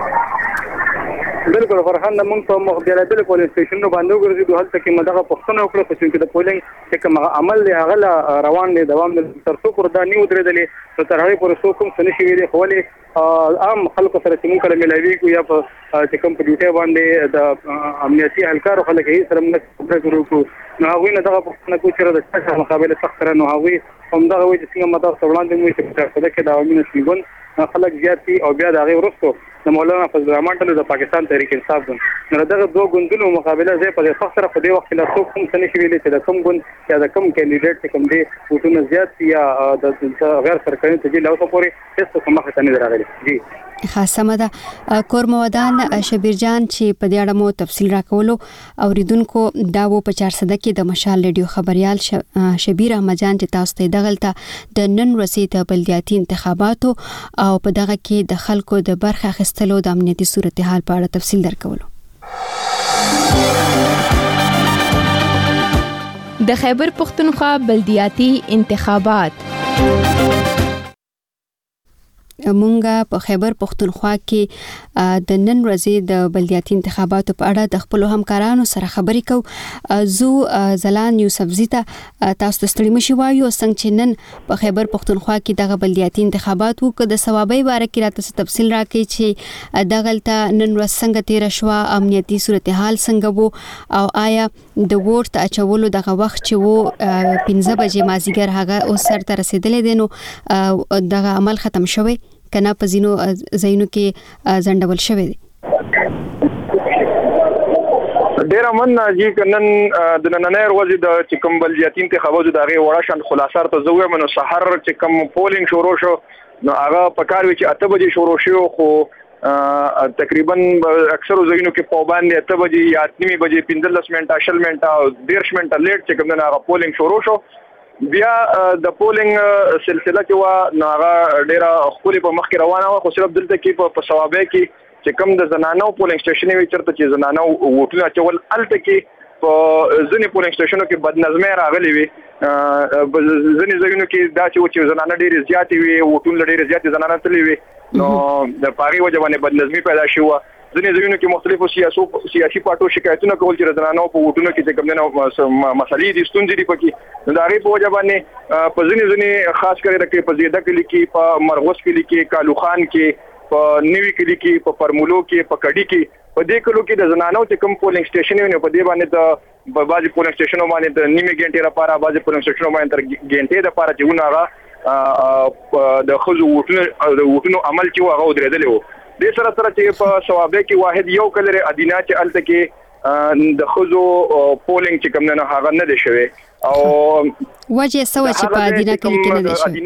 بالکل فرحان موږ په مخبره بل پولیس سټیشن باندې ورغلو هلته کې مدغه پښتنه وکړه چې د پولینګ چې کوم عمل دی هغه روان دي دوام تر څو پر دا نیو درېدلې تر هغه پر څو کوم سنشي ویلي خولې عام خلکو سره چې موږ کله ملایوي کو یا په چې کوم په ډیوټي باندې د امنیتي اهلکار خلک یې سره موږ خبرې وکړو نو هغه نه دغه پښتنه کو چې د څه مقابله سخت نه هغه هم دغه وایي چې موږ مدار وړاندې موږ چې په دغه کې د عوامي نشيګون خلک زیاتی او بیا د هغه ورستو د مولانا فضل الرحمن ټلو د پاکستان تحریک انصاف ګوند نو دغه دوه ګوندونو مقابله زه په فخر سره په دې وخت کې لا څوک هم څه نشي ویلي چې د کوم ګوند یا د کوم کینډیډیټ کوم دی وټونه زیات یا د غیر سرکاري تجهیز له اوسه پورې هیڅ کومه خطر نه راغلي جی خاصه ده کورمودان شبیر جان چې په دې اړه مو تفصیل راکولو اوریدونکو دا و په چار صده کې د مشال ریډیو خبريال شبیر احمد جان چې تاسو ته دغلطه د نن ورځې د بلدیاتي انتخاباتو او په دغه کې د خلکو د برخه اخیستلو د امنیتي صورتحال په اړه تفصیل درکولو د خیبر پختونخوا بلدیاتي انتخابات مونږه په خیبر پختونخوا کې د نن ورځې د بلدیاتي انتخاباتو په اړه د خپل همکارانو سره خبرې کوو زو زلان یوسفزی ته تاسو ته ستړي مشي وایو څنګه چې نن په خیبر پختونخوا کې دغه بلدیاتي انتخابات وو د ثوابي باره کې راته تفصیل راکړي چې دغلته نن ورځ څنګه تیر شو امنیتي صورتحال څنګه وو او آیا د ووټ اچولو دغه وخت چې وو پنځه بجې مازیګر هغه اوس سره رسیدلې دي نو دغه عمل ختم شوی کنا پزینو زینو کې زندول شوی دی ډیر من جی کنن د نننیر ورځې د چکم بلدیاتي انتخاباتو د غي وړه شان خلاصار ته زوی منو سحر چکم پولینګ شروع شو نو هغه پکار وی چې اته بجې شروع شو خو تقریبا اکثر زینو کې پابند اته بجې یا نیمه بجې پنځلس منټه شل منټه ډیر منټه لیټ چکم نه هغه پولینګ شروع شو بیا د پولینګ سلسله کې وا ناغه ډیره خپل په مخ کې روانه و خو صرف دلته کې په ثوابه کې چې کوم د زنانو پولینګ سټیشن وی چرته چې زنانو ووټونه چول الته کې په ځینې پولینګ سټیشنونو کې بدنظمي راغلي وي ځینې ځایونو کې دا چې زنانه ډیره زیاتې وي ووټونه ډیره زیاتې زنانه تللی وي نو د پاري وجه باندې بدنظمي پیدا شوه ځینې ځایونو کې مختلفو سیاسو سیاسي پارټو شکایتونه کول چې زنانو په ووټونو کې چې کوم نه مسلې دي ستونزې دي پکې دا غي په وجه باندې په ځینې ځینې خاص کر د کې په زیاده کې کې په مرغوس کې کې کالو خان کې په نیوي کې کې په پرمولو کې په کډي کې په دې کلو کې د زنانو چې کوم پولینګ سټیشن وي په دې باندې د په بازي پولینګ سټیشنو باندې د نیمه ګنټې لپاره بازي پولینګ سټیشنو باندې تر ګنټې لپاره چې ونه د خزو ووټونو د ووټونو عمل چې هغه درېدل وو د سره سره چې په ثوابه کې واحد یو کلر ادینا چې الته کې د خزو پولینګ چې کوم نه هغه نه دي شوی او وجه سوي چې په ادینا کې نه دي شوی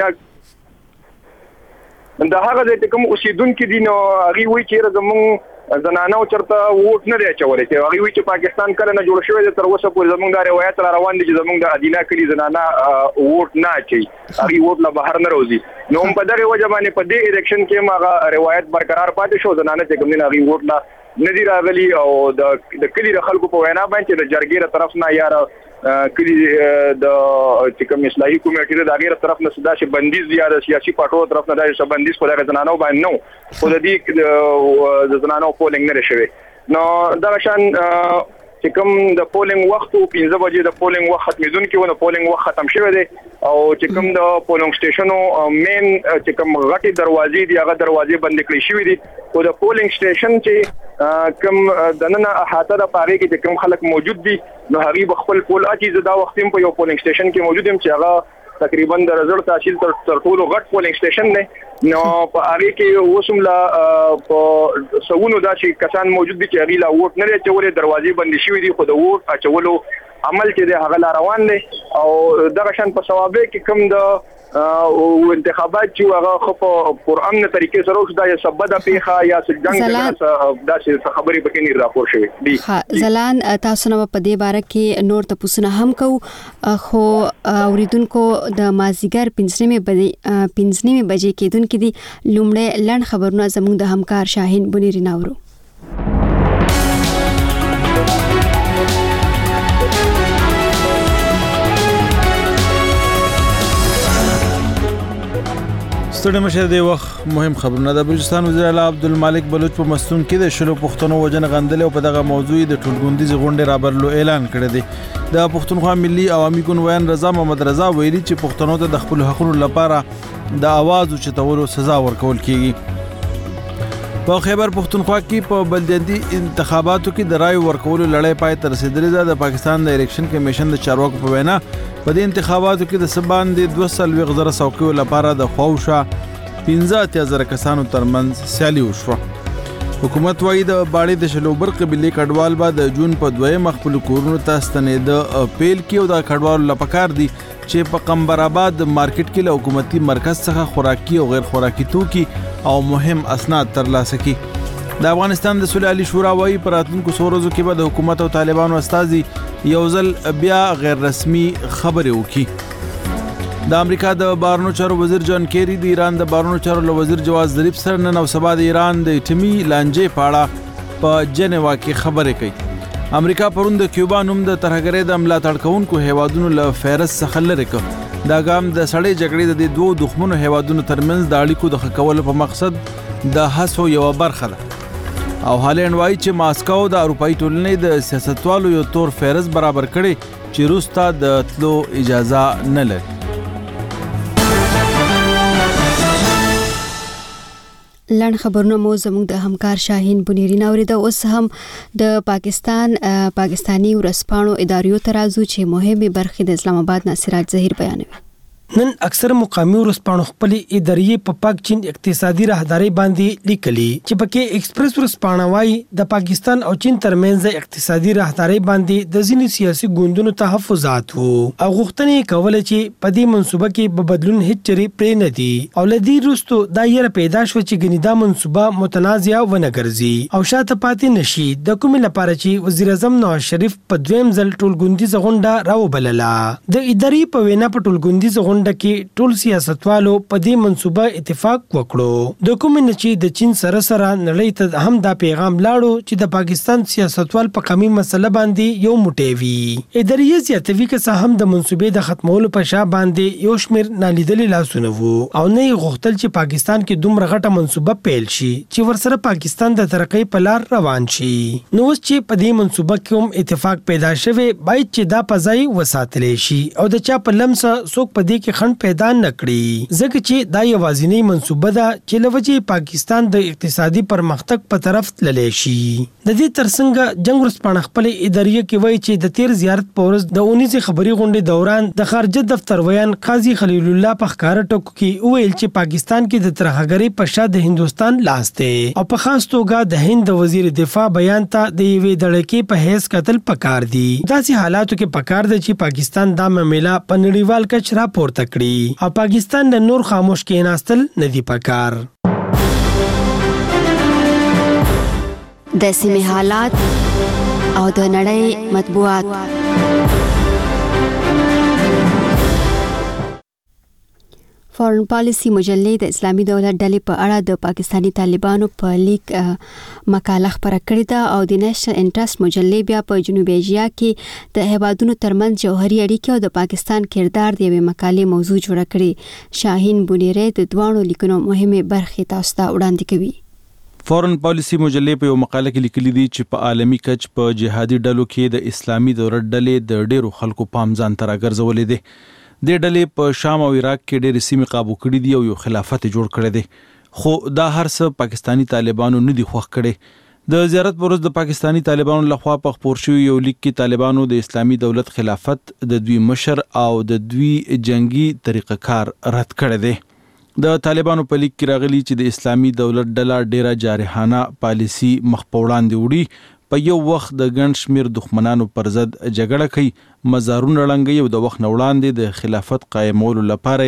دا هغه د کوم اوسیدونکو دي نو هغه وی چې زمون زنانو چرته ووټ نه دی چولې چې هغه وی چې پاکستان کله نه جوړ شوی تر اوسه پورې زمونږ د روایت را روان دي چې زمونږ د ادینا کلی زنانه ووټ نه اچي هغه ووټ لا بهر نه روزي نو په دغه وجه باندې په دې الیکشن کې ماغه روایت برقرار پاتې شو زنانه چې کوم نه هغه ووټ لا ندی راغلي او د د کلی د خلکو په وینا باندې د جرګې طرف نه یار کلی د چې کوم اصلاحي کمیټې د غیر طرف نه صدا شي بندیز یا د سیاسي پارټو طرف نه د بندیز په دغه زنانو باندې نو خو د دې د زنانو پولینګ نه شوی نو دا شان چې کوم د پولینګ وخت او پنځه بجې د پولینګ وخت ختمېدون کې ونه پولینګ وخت ختم شوی دی او چې کوم د پولینګ سټیشنو مین چې کوم غټي دروازې دی هغه دروازې بند کړې شوې دي او د پولینګ سټیشن چې کوم د نن احاطه د پاره کې چې کوم خلک موجود دي نو هغه خپل پول اچي زدا وخت په یو پولینګ سټیشن کې موجود هم چې هغه تقریبا د رزلټ تحصیل تر ټولو غټ پولینګ سټیشن دی نو په هغه کې وسم لا په سونو دا چې کسان موجود دي چې هغه لا ووټ نه چولې دروازې بند شوې دي خو د ووټ اچولو عمل چې دی هغه روان دی او دغه شان په ثوابه کې کوم د او انتخابات چې هغه خو په امن طریقې سره وشو دا یو سبب د پیخه یا څنګه دا چې خبرې پکې نه راپور شوی دي. ها زلان تاسو نو په دې باره کې نور تاسو نه هم کو خو اوریدونکو د مازیګر پنځنیمه بجې پنځنیمه بجې کېدونکې دي لومړی لړ خبرونه زموږ د همکار شاهین بنيري ناورو. ستړي مشه دی وخت مهم خبرونه د بلوچستان وزیر اعلی عبدالمالک بلوچ په مستون کې د شلو پښتنو وجنه غندل او په دغه موضوع د ټولګوندیز غونډې رابرلو اعلان کړی دی. د پښتونخوا ملي عوامي ګوند رضا محمد رضا ویلي چې پښتنو ته د خپل حقوقو لپاره د आवाज او چتولو سزا ورکول کیږي. په خیبر پښتونخوا کې په بلدیاتي انتخاباتو کې د رای ورکولو لړۍ پای ته رسیدلې ده. د پاکستان د الیکشن کمیشن د چارواکو په وینا په دې انتخاباتو کې د سبان د دوه سل وغزره څوکیو لپاره د خوښه پنځه اتیا زره کسانو ترمنځ سیالي وشوه. حکومت وايي د باړې د شلوبر قبيله کډوال به د جون په دویم خپل کورونو ته ستنېد پیل کې او د کډوالو لپاره دي چې په قمبر آباد مارکیټ کې له حکومتي مرکز څخه خوراکي او غیر خوراکي توکي او مهم اسناد ترلاسه کړي. د افغانستان د صلح علي شورا وايي په راتلونکو څو ورځو کې به د حکومت او طالبانو استازي یو ځل بیا غیر رسمي خبرې وکړي. د امریکا د بهرنیو چارو وزیر جان کیری د ایران د بهرنیو چارو وزیر جواز ظریف سره نن او سبا د ایران د اټومي لانجې په اړه په جنیوا کې خبرې کوي. امریکا پرون د کیوبا نوم د ترهګرۍ د ملاتړ کوونکو هیوادونو له فهرست څخه لرې کړ. دا ګام د سړې جګړې د دوه دښمنو هیوادونو ترمنځ د اړیکو د ښه کولو په مقصد د هڅو یو برخه ده. او هالند وايي چې ماسکو د اروپאי ټولنې د سیاستوالو یو تور فهرست برابر کړي چې روس ته د تلو اجازه نه لري. لړ خبرونه مو زموږ د همکار شاهین بنيري ناوري د اوس هم د پاکستان پاکستانی ورسپانو اداریو ترازو چې مهمه برخه د اسلام آباد ناصراج ظهیر بیانوي. نن اکثر مقامی ورسپانو خپل ادارې په پاک چین اقتصادي راهداري باندې لیکلي چې پکې ایکسپریس ورسپانو وايي د پاکستان او چین ترمنځ اقتصادي راهداري باندې د ځینې سیاسي ګوندونو تحفظات وو او غوښتنې کوله چې په دې منصوبه کې به بدلون هیڅ چری پرې نه دي او لدی وروسته دا یې پیدا شو چې ګنې دا منصوبه متنازعه ونه ګرځي او شاته پاتې نشي د کوم لپاره چې وزیر اعظم نواز شریف په دویم ځل ټولګوندیز غونډه راوبلله. د ادارې په وینا په ټولګوندیز غونډه کې ټول سیاستوالو په دې منصوبه اتفاق وکړو. د کوم چې د چین سره سره نړۍ ته هم دا پیغام لاړو چې د پاکستان سیاستوال په قومي مسله باندې یو موټی وي. ادارې زیاتوي که هم د منصوبې د ختمولو په شا باندې یو شمیر نالیدلې لاسونه وو او نه غوښتل چې پاکستان کې دومره غټه منصوبه پیل شي چې ورسره پاکستان د ترقۍ په لار روان شي. نو اوس چې په دې منصوبه کې هم اتفاق پیدا شوی باید چې دا پځای وساتل شي او د چا په لمس څوک په دې کې خند پیدا نکړي ځکه چې دا یوازینی منصوبه ده چې لوجه پاکستان د اقتصادي پرمختګ په طرف تللی شي. د دې ترڅنګ جنگ ورسپانه خپل ادارې کې وایي چې د تیر زیارت په ورځ د اونیزه خبري غونډې دوران د خارجه دفتر ویان قاضي خلیل الله په ښکار ټکو کې ویل چې پاکستان کې د ترهګرۍ په شا د هندستان لاس دی او په خاص توګه د هند وزیر دفاع بیان ته د یوې دړکې په هیڅ قتل پکار دی. داسې حالاتو کې پکار دی چې پاکستان دا معاملې په نړیوال کچ راپورته کړي او پاکستان د نور خاموش کېناستل نه دی پکار. د سیمې حالات او د نړۍ مطبوعات. فارن پالیسی مجلې د اسلامي دولت ډلې په اړه د پاکستانی طالبانو په لیک مقاله خپره کړې ده او د نېشنل انټرست مجلې بیا په جنوبي ایشیا کې د هیوادونو ترمنځ جوهري اړیکې او د پاکستان کردار د یوې مقالې موضوع جوړه کړې. شاهین بنيري د دوانو لیکنو مهمه برخې تاسو ته وړاندې کوي. فارن پالیسی مجلې په یو مقاله کې لیکلي دي چې په عالمي کچ په جهادي ډلو کې د اسلامي دولت ډلې د ډېرو خلکو پام ځان ته راګرځولې دي. د ډلې په شام او عراق کې ډېرې سیمې قابو کړې دي او یو خلافت جوړ کړی دی خو دا هر څه پاکستانی طالبانو نه دي خوښ کړي. د زیارت پر ورځ د پاکستانی طالبانو لخوا په خپور شوی یو لیک کې طالبانو د اسلامي دولت خلافت د دوی مشر او د دوی جنگي طریقه کار رد کړی دی. د طالبانو په لیک کې راغلي چې د اسلامي دولت ډله ډیره جارحانه پالیسی مخ په وړاندې وړي، په یو وخت د ګڼ شمیر دښمنانو پر ضد جګړه کوي، مزارونه ړنګوي او د وخت نه وړاندې د خلافت قایمولو لپاره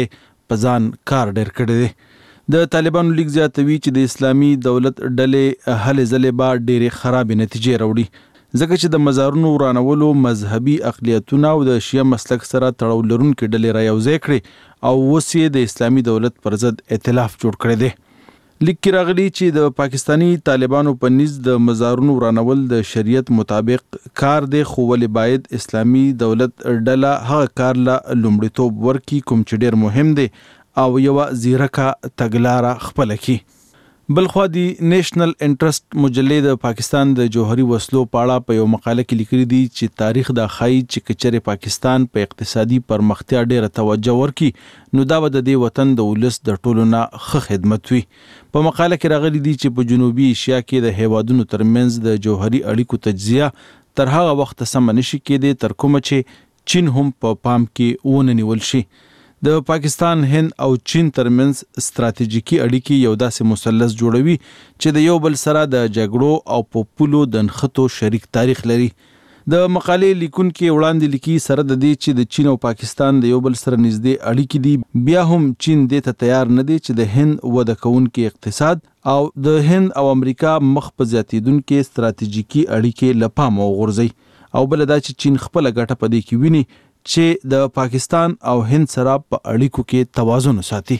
په ځان کار ډېر کړی دی د طالبانو لیگ زیاتوي چې د اسلامي دولت ډلې هلې ځلې به ډېرې خرابې نتیجې راوړي ځکه چې د مزارونو ورانولو مذهبي اقلیتونه او د شیعه مسلک سره تړاو لرونکې ډلې را یوځای کړي او اوس یې د اسلامي دولت پر ضد ائتلاف جوړ کړی دی لیک کې راغلي چې د پاکستانی طالبانو په نيز د مزارونو ورانول د شریعت مطابق کار دی خو ولې باید اسلامي دولت ډله هغه کار لا لومړیتوب ورکړي کوم چې ډېر مهم دی او یوه زیرکه تګلاره خپله کړي بلخوا دی نیشنل انټرست مجلې د پاکستان د جوهري وسلو په اړه په یو مقاله کې لیکلي دي چې تاریخ دا ښایي چې کچره پاکستان په اقتصادي پرمختیا ډېره توجه ورکړي نو دا به د دې وطن د ولس د ټولو نه ښه خدمت وي په مقاله کې راغلي دي چې په جنوبي ایشیا کې د هیوادونو ترمنځ د جوهري اړیکو تجزیه تر هغه وخت سم نشي کېدی تر کومه چې چین هم په پام کې ونه نیول شي د پاکستان هند او چین ترمنځ ستراتیژیکي اړیکې یو داسې مثلث جوړوي چې د یو بل سره د جګړو او په پولو د نښتو شریک تاریخ لري د مقالې لیکونکي وړاندې لیکي سره د دې چې د چین او پاکستان د یو بل سره نږدې اړیکې دي بیا هم چین دې ته تیار نه دی چې د هند وده کوونکي اقتصاد او د هند او امریکا مخ په زیاتیدونکي ستراتیژیکي اړیکې له پامه وغورځوي او بل دا چې چین خپله ګټه په دې کې ویني چې د پاکستان او هند سره په اړیکو کې توازن وساتي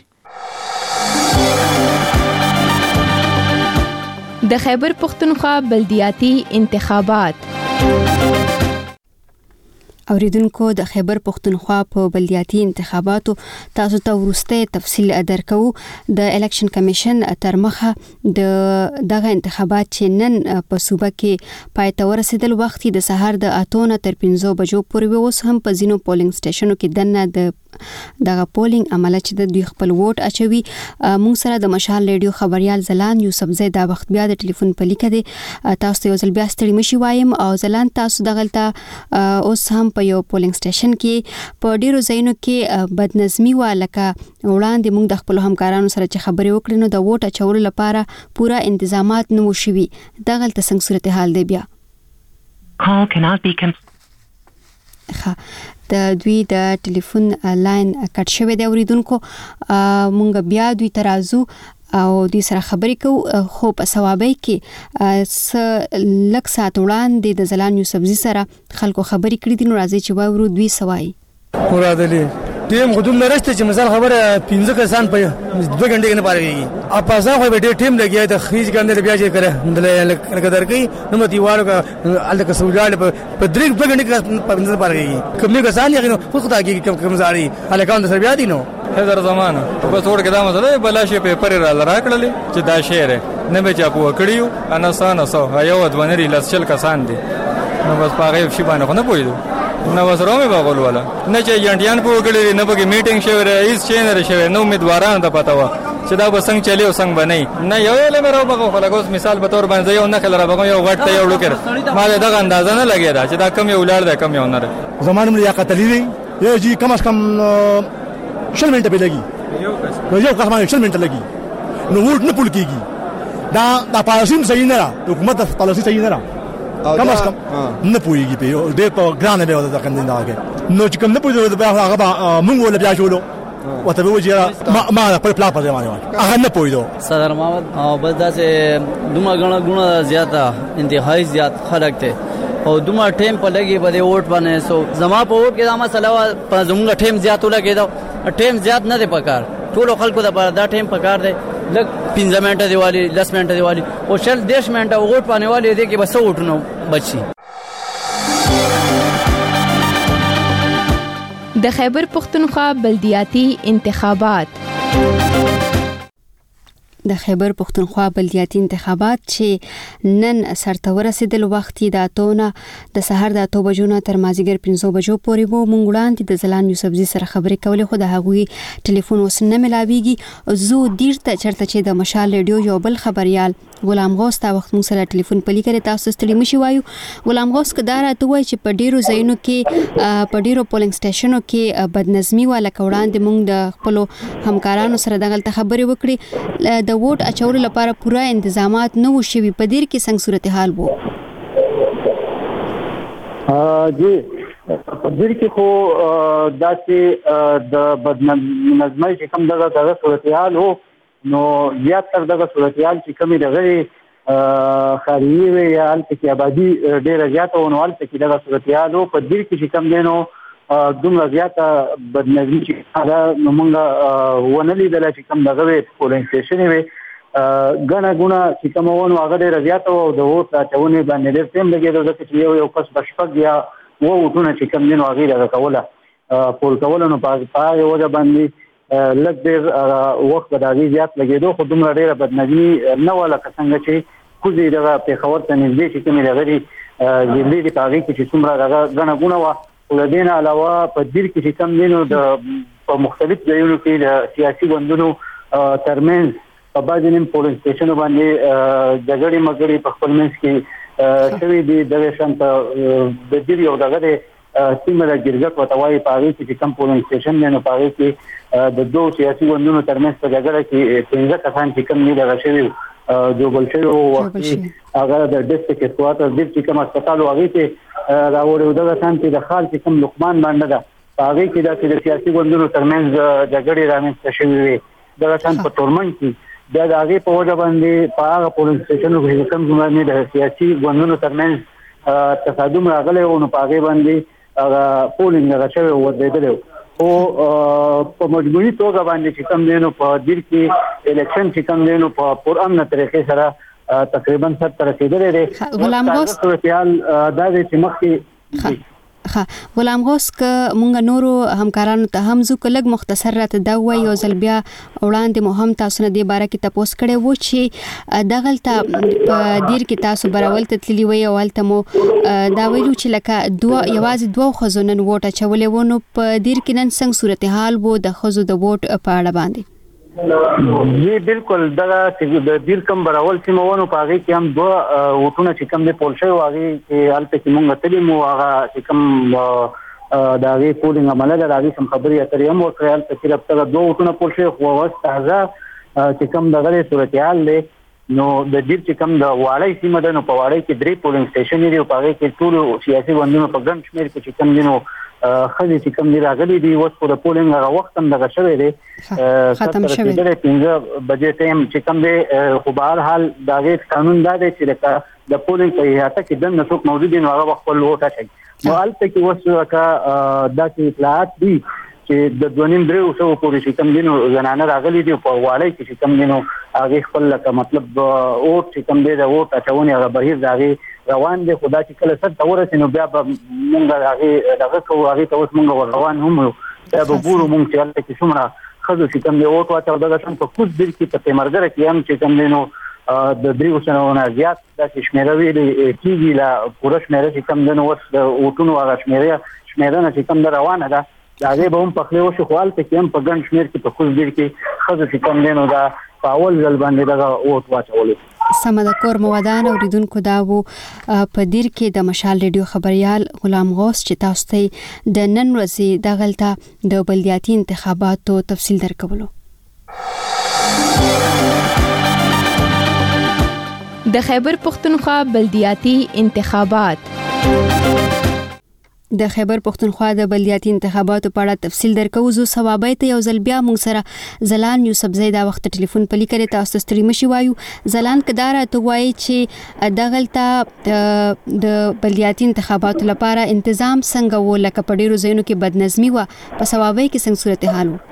د خیبر پختونخوا بلدیاتي انتخابات اوریدونکو د خیبر پختونخوا په بلدیاتي انتخاباتو تاسو ته ورسته تفصیل درکو د الیکشن کمیشن تر مخه د دغه انتخابات چې نن په صوبه کې پای ته ورسېدل وخت د سهار د اتونه تر پنځو بجو پورې اوس هم په ځینو پولینګ سټیشنو کې دنه د دغه پولینګ عمله چې د دوی خپل ووټ اچوي مونږ سره د مشال ریډیو خبريال زلان یوسف زید د وخت بیا د ټلیفون په لیکه دي تاسو ته یو ځل بیا ستړي مشي وایم او زلان تاسو دغلته اوس هم په یو پولینګ سټیشن کې په ډیرو ځایونو کې بدنظمي و لکه وړاندې مونږ د خپل همکارانو سره چې خبرې وکړې نو د ووټ اچولو لپاره پورا انتظامات نه وشوي دغلته څنګه صورتحال دی بیا call cannot be د دوی د ټلیفون لاین کټ شوی دی اوریدونکو مونږ بیا دوی ترازو او دوی سره خبرې کوو خو په ثوابي کې س لک سات وړاندې د زلان یوسفزي سره خلکو خبرې کړې دي نو راځي چې وایو دوی سوای مراد علي ټیم خودم نرسته چې مثال خبره پنځه کسان په دوه غنټې نه پاره اپا ځا خو به ډېر ټیم لګیا د خریج ګاندې بیا چې کړه د لکه درکې نو متي واره الته کسوجاله په درې دوه غنټې په پنځه پاره کومه کسان یې نو خو خدای کې کم کم زاري الکان د سر بیا دي نو هزار زمانه په څوړ کې دا مسله بلاشه پیپر را لراکړلې چې دا شعر نه به چا پوه کړیو انا سان سو یو ودونری لسچل کسان دي نو بس پاره شی باندې خو نه پوهیدو نو وسره مې باغول ولا نه چې جنټیان په وګړي نه بګي میټینګ شوی رئیس چینر شوی نو امیدواران ته پتا و چې دا به څنګه چلی او څنګه بنئ نه یو له مې راو بغو خلګوس مثال به تور باندې یو نه کله را بغو یو غټ ته یو لوکر ما دغه اندازه نه لګی دا چې دا کم یو ولړ دا کم یو نه زمانه مې لیاقت لري یو جی کم از کم شل منټه به لګي یو کس یو کس باندې شل منټه لګي نو ووټ نه پول کیږي دا دا پالیسی صحیح نه را حکومت پالیسی صحیح نه را کم از کم نه پويږي په ډېر په ګرانه به ودا کنده نه نو چې کوم نه پوي دا هغه مونږ ولا بیا شولو وته به وجه ما ما په پلا په ځای هغه نه پوي دو صدر محمد او بس دا چې دومره غنا غنا زیاته انتهایی زیات خلک ته او دومره ټیم په لګي په دې ووټ باندې سو زما په ووټ کې دا مسله په زموږ ټیم زیات ولګي دا ټیم زیات نه دی پکار ټول خلکو دا دا ټیم پکار دی لګ پنځه منټه دیوالی لس منټه دیوالی او شل دیش منټه ووټ پانه والی دی کې بس ووټ نو بچي د خیبر پختونخوا بلدیاتي انتخابات د خیبر پختونخوا بلدیاتي انتخابات چې نن سرته ورسېدل وخت د اتونه د سحر د اته بجو نه تر مازیګر پنځه بجو پورې وو مونږ وړاندې د زلان یوسفزي سره خبرې کولې خو د هغوی ټلیفون اوس نه ملاویږي زو دیرته چرته چې د مشال ریډیو یو بل خبريال غلام غوث تا وخت مونږ سره ټلیفون پلی کړی تاسو ستړي مشي وایو غلام غوث کدار ته وای چې په ډیرو ځایونو کې په ډیرو پولینګ سټیشنو کې بدنظمي والا کوړاندې مونږ د خپل همکارانو سره دغه خبرې وکړي د ووټ اچولو لپاره پورا انتظامات نه وشوي په دیر کې څنګه صورتحال وو ها جی په دې کې خو داسې د بدنظمۍ چې کوم دغه دغه صورتحال وو نو زیاتره دغه صورتحال چې کومې دغه خاریې وي یا هلته کې آبادي ډېره زیاته وه نو هلته کې دغه صورتحال وو. په دې کې چې کوم دی نو دومره زیاته بدنظمي چې ده نو موږ ونه لیدله چې کوم دغه وې پولینګ سټیشنې وې ګڼه ګوڼه چې کومه وه نو هغه ډېره زیاته وه او د ووټ راچونې باندې ډېر ټایم لګېده ځکه چې یو یو کس به شپږ یا اووه ووټونه چې کوم دي نو هغې دغه کوله پول کوله نو په هغې وجه باندې لږ ډېر وخت به د هغې زیات لګېدو خو دومره ډېره بدنظمي نه وه لکه څنګه چې کوزې دغه پېښور ته نږدې چې کومې دغه دي ضلعې دي په هغې کې چې څومره دغه ګڼه ګوڼه وه. خو د دې نه علاوه په دیر کې چې کوم دي نو د په مختلف ځایونو کې د سیاسي ګوندونو ترمنځ په بعضې نیم پولینګ سټیشنو باندې جګړې مګړې په خپل منځ کې شوي دي. دغې شان ته د دیر یو دغه دی سیمه د ګرګټ ورته وایي په هغې کې چې کوم پولینګ سټیشن دی نو په هغې کې د دوو سیاسي ګوندونو ترمنځ په جګړه کې پنځه کسان چې کوم دي دغه شوي جوبل شوي وو. وختي هغه د ډسټرکټ هیډکوارټر دیر چې کوم هسپتال و هغې کې راوړی و. دغه شان چې د خال چې کوم لقمان بانډه ده په هغې کې داسې د سیاسي ګوندونو ترمنځ جګړې رامنځته شوې وې. دغه شان په تورمنډ کې بیا د هغې په وجه باندې په هغه پولینګ سټیشنو کې چې کوم باندې د سیاسي ګوندونو ترمنځ تصادم راغلی و نو په هغې باندې هغه پولینګ هغه شوی و ودرېدلی و. خو په مجموعي توګه باندې چې کوم دی نو په دیر کې الیکشن چې کوم دی نو په پرامنه طریقې سره تقریبا سر ته رسېدلی دی. غلام غوث صورتحال دا دی چې مخکې ها غلام غوث که مونږ نورو همکارانو ته هم ځو که لږ مختصر راته دا ووایي یو ځل بیا وړاندې مو هم تاسو نه دې باره کې تپوس کړی و چې دغلته په دیر کې تاسو براول ته تللي وئ او هلته مو دا ویلو چې لکه دوه یوازې دوو ښځو نن ووټ اچولی و نو په دیر کې نن څنګه صورتحال و د ښځو د ووټ په اړه باندې؟ جی بالکل دغه چې د دیر کوم براول سیمه و نو په هغې کې هم دوه ووټونه چې کوم دی پول شوي و هغې چې هلته چې مونږ تللي مو هغه چې کوم د هغې پولینګ عمله ده د هغې کوم خبرې اترې هم وکړې. هلته صرف دغه دوه ووټونه پول شوي خو اوس تازه چې کوم دغه دی صورتحال دی نو د دیر چې کوم د واړی سیمه ده نو په واړی کې درې پولینګ سټیشنې دي او په هغې کې ټولو سیاسي ګوندونو په ګڼ شمېر کې چې کوم دي نو ښځې چې کوم دي راغلي دي. اوس خو د پولینګ هغه وخت هم دغه شوی دی ختم شوی دی پنځه بجې ټایم چې کوم دی. خو به هر حال د هغې قانون دا دی چې لکه د پولینګ په احاطه کې دننه څوک موجود دي نو هغه به خپل ووټ اچوي. نو هلته کې اوس لکه داسې اطلاعات دي چې د دوه نیم درېو سوو پورې چې کوم دي نو زنانه راغلي دي په واړی کې چې کوم دي نو هغې خپل لکه مطلب ووټ چې کوم دی د ووټ اچونې هغه بهیر د هغې روان دی. خو دا چې کله سر ته ورسې نو بیا به مونږ د هغې دغه کوو هغې ته اوس مونږ ور روان هم یو بیا به ګورو مونږ چې هلته کې څومره ښځو چې کوم دی ووټ واچوه. دغه شان په کوز دیر کې په تیمرګره کې هم چې کوم دی نو د دریو سنو نه زیات داسې شمېره ویلې کېږي لا پوره شمېره چې کوم دی نو اوس د ووټونو هغه شمېره شمېرنه چې کوم ده روانه ده د هغې به هم پخلی وشي. خو هلته کې هم په ګڼ شمېر کې په کوز دیر کې ښځو چې کوم دی نو دا په اول ځل باندې دغه ووټ واچولی. سمه ده کور موادان اوریدونکو دا و په دیر کې د مشال ریډیو خبریال غلام غوث چې تاسو ته د نن ورځې دغلته د بلدیاتي انتخاباتو تفصیل درکولو. د خیبر پختونخوا بلدیاتي انتخابات د خیبر پختونخوا د بلدیاتي انتخاباتو په اړه تفصیل درکوو. زه ثوابی ته یو ځل بیا موږ سره زلان یوسفزی دا وخت ټلیفون پلی کړی تاسو ته ستړي مشي وایو. زلان که دا راته وایي چې دغلته د بلدیاتي انتخاباتو لپاره انتظام څنګه و لکه په ډېرو ځایونو کې بدنظمي وه په ثوابی کې څنګه صورتحال و؟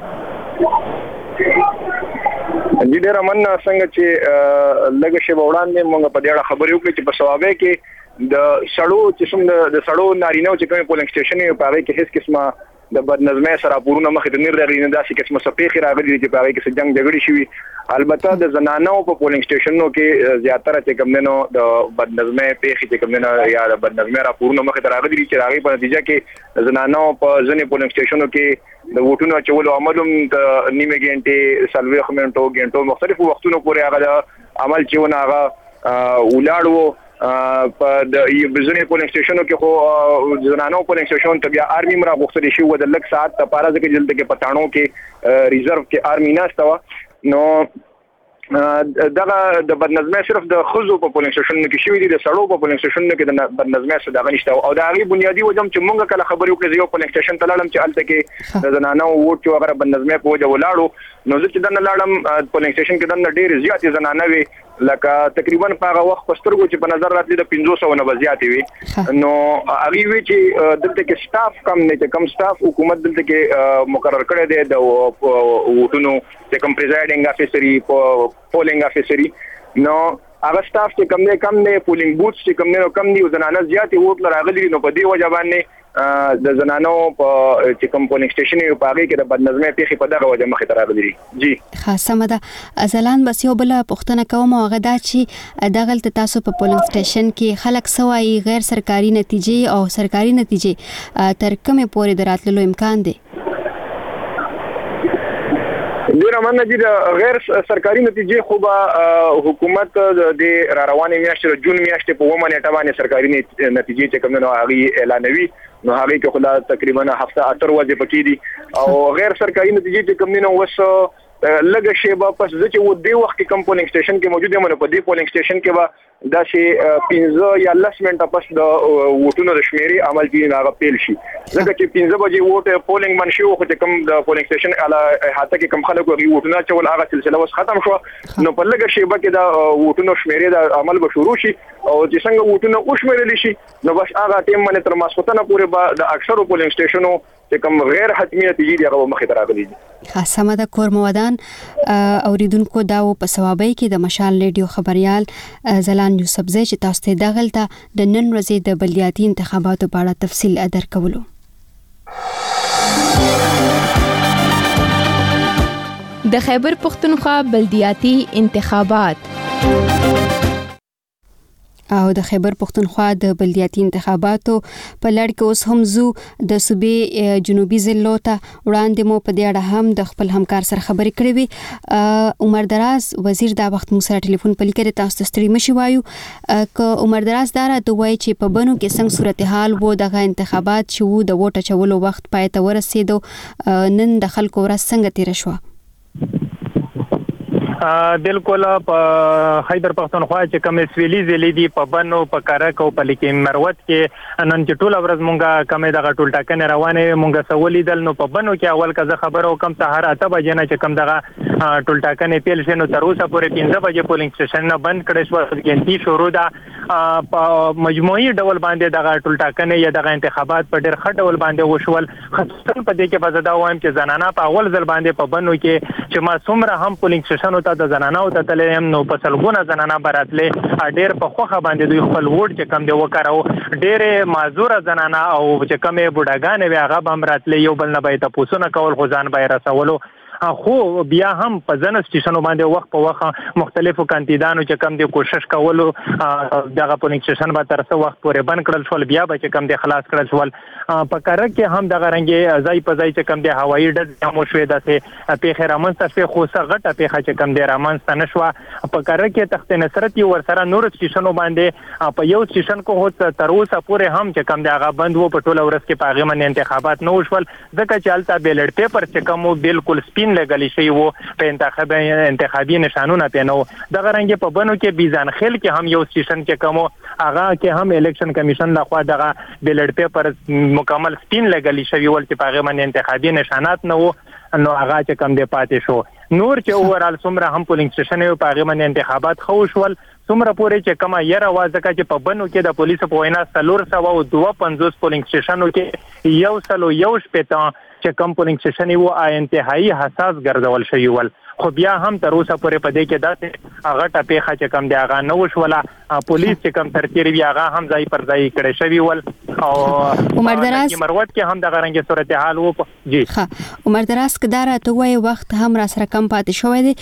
جی ډېره مننه. څنګه چې لږه شېبه وړاندې موږ په دې اړه خبرې وکړې چې په ثوابی کې د سړو چې څوم د سړو نارینهو چې کومې پولینګ سټیشن یې په هغې کې هېڅ قسمه د بدنظمۍ سره راپورونه مخې ته نه راغلي نه داسې قسمه څه پېښې راغلي دي چې په هغې کې څه جنګ جګړې شوي. البته د زنانو په پولینګ سټیشنونو کې زیاتره چې کوم دی نو د بدنظمۍ پېښې چې کوم دی نو یا د بدنظمۍ راپورونه مخې ته راغلي دي چې د هغې په نتیجه کې د زنانو په ځینې پولینګ سټیشنونو کې د ووټونو اچولو عمل هم د نیمې ګنټې څلوېښت منټو ګنټو مختلفو وختونو پورې هغه د عمل چې ونه هغه ولاړ و. په د ځینې پولینګ سټیشنو کې خو زنانو پولینګ سټیشن ته بیا آرمي هم راغوښتلی شوي وو د لږ ساعت دپاره ځکه چې دلته کې په تاڼو کې ریزرو کې آرمي ناسته وه. نو دغه د بدنظمۍ صرف د خزو په پولینګ سټیشنونو کې شوې دي، د سړو په پولینګ سټیشنونو کې د بدنظمۍ څه دغه نشته. او د هغې بنیادي وجه چې مونږ کله خبرې وکړې یو پولینګ سټیشن ته لاړم چې هلته کې د زنانو ووټ چې هغه بدنظمۍ په وجه ولاړو، نو زه چې دننه لاړم پولینګ سټیشن کې دننه ډېرې زیاتې زنانه وې، لکه تقریبا په هغه وخت په سترګو چې په نظر راتلې د پنځو سوو نه به زیاتې وي. نو هغې وی چې دلته کې سټاف کم نه، چې کم سټاف حکومت دلته کې مقرر کړی دی د ووټونو چې کوم پریزایډینګ افیسري پولینګ افیسري، نو هغه سټاف چې کم نه کم نه پولینګ بوتس چې کم نه کم دي، زنانه زیاتې ووټ راغلي، نو په دې وجه باندې د زنانو په چې کوم پولینګ سټیشن یو پاغي کې د بدنظمۍ پیښې په دغه وجه مخې ته راغلي. جی خاصه مده ازلان بس یو بل پښتنه کوم هغه دا چې دغه تاسو په پولینګ سټیشن کې خلک سوای غیر سرکاري نتیجې او سرکاري نتیجې تر کومه پورې دراتلو امکان دی؟ ډیره مننه چې غیر سرکاري نتیجې خو به حکومت د را روانې میاشتې جون میاشتې په اومه نیټه باندې سرکاري نتیجې چې کوم نو هغه اعلانوي، نو هغه کې خو لا تقریبا هفته اتر ورځې پکې دي. او غیر سرکاري نتیجې چې کوم نو وس لږه شیبه پس چې و دې وخت کې کوم پولینګ سټیشن کې موجود یم، په دې پولینګ سټیشن کې به داسې پنځه یا لس منټه پس د ووټونو د شمیرې عمل کې هغه پیل شي، ځکه چې پنځه بجې ووټ پولینګ من شي، خو چې کوم د پولینګ سټیشن اله احاطه کې کوم خلک وغي ووټونه چول هغه سلسله اوس ختم شو، نو په لږه شیبه کې د ووټونو شمیرې د عمل به شروع شي، او چې څنګه ووټونه وشمیرل شي نو بس هغه ټیم باندې تر ماسختنه پورې به د اکثرو پولینګ سټیشنو چې کوم غیر حتمی نتیجې دی هغه مخې ته راغلي دي. خاصه مده کورمودان اوریدونکو دا په ثوابي کې د مشال ریډیو خبريال زلان یوسفزی چې تاسو ته دغلطه د نن ورځې د بلدیاتي انتخاباتو په اړه تفصیل درکولو. د خیبر پختونخوا بلدیاتي انتخابات او د خیبر پختونخوا د بلدیاتي انتخاباتو په لړ کې اوس هم زو د صوبې جنوبي ضلعو ته وړاندې مو په دې اړه هم د خپل همکار سره خبرې کړې وي. عمر دراز وزیر دا وخت مو سره ټلیفون په لیکره تاسو ته ستړي مشي وایو ک عمر دراز دا راته وایي چې په بنو کې څنګه صورتحال وو دغه انتخابات چې وو د ووټ چولو وخت پای ته ورسېدو، نن د خلکو ورځ څنګه تیر شو؟ بالکل په خیبر پختونخوا چې کوم سویلي ضلع دي په بنو په کارک او په لیکې مروت کې نن چې ټول ورځ مونږه کومه دغه ټول ټاکنې روانه مونږه سوالي دل نو په بنو کې اول کزه خبرو کم سهار اته بجې نه چې کوم دغه ټول ټاکنې پیل شنو تر اوسه پورې پنځه بجې پولینګ سټیشن بند کړي شو، ګنتی شروع ده په مجموعي ډول باندې دغه ټول ټاکنې یا دغه انتخابات په ډېر ښه ډول باندې وشول. خاصه په دې کې بزدا وایم چې زنانه په اول ځل باندې په بنو کې چې ما څومره هم پولینګ سټیشن ته د زنانو ته تلم نو په سلګونه زنانه براتلې ډېر په خوخه باندې دوی خپل ووټ چې کم دی وکړو، ډېر معذور زنانه او چې کمې بوډاګانې وي هغه به هم راتلې، یو بل نه به یې تپوسونه کول خو ځان به یې رسولو. خو بیا هم په ځنه سټیشنو باندې وخت په وخت مختلفو کاندیدانو چې کم دی کوشش کولو دغه پولینګ سټیشن به تر څو وخت پورې بند کړل شول، بیا به چې کم دی خلاص کړل شول. په کارک کې هم دغه رنګې ځای په ځای چې کم دی هوایي ډز هم وشوې، داسې پیښې رامنځته شوې، خو څه غټه پیښه چې کم دی رامنځته نه شوه. په کارک کې تخت نصرت یو ورسره نور سټیشنو باندې په یو سټیشن کې تر اوسه پورې هم چې کم دی هغه بند وو، په ټوله ورځ کې په هغې باندې انتخابات نه وشول، ځکه چې هلته بیلټ پیپر چې کوم وو بالکل سپین لګلی شوی وو، په انتخابي انتخابي نشانونه پې نه وو. دغه رنګې په بنو کې بیزان خیل کې هم یو سټیشن کې کوم هغه کې هم الیکشن کمیشن لخوا دغه بیلټ پیپر مکمل سپین لګلی شوی ول چې په هغې باندې انتخابي نشانات نه وو، نو هغه چې کم دی پاتې شو. نور چې اوورال څومره هم پولینګ سټیشن یو په هغې باندې انتخابات ښه وشول، څومره پورې چې کومه یره وه، ځکه چې په بنو کې د پولیسو په وینا څلور سوه او دوه پنځوس پولینګ سټیشنو کې یو سل او یو شپېته چې کم پولینګ سټیشن یې وو انتهایي حساس ګرځول شوي ول، خو بیا هم تر اوسه پورې په دې کې داسې غټه پیښه چې کم دی هغه نه وشوله. پولیس چې کم سرتېري وي هغه هم ځای پر ځای کړی شوي ول، او عمر دراز مروت کې هم دغه رنګې صورتحال وو. جی ښه عمر دراز که دا راته ووایي وخت هم را سره کم پاتې شوی دی،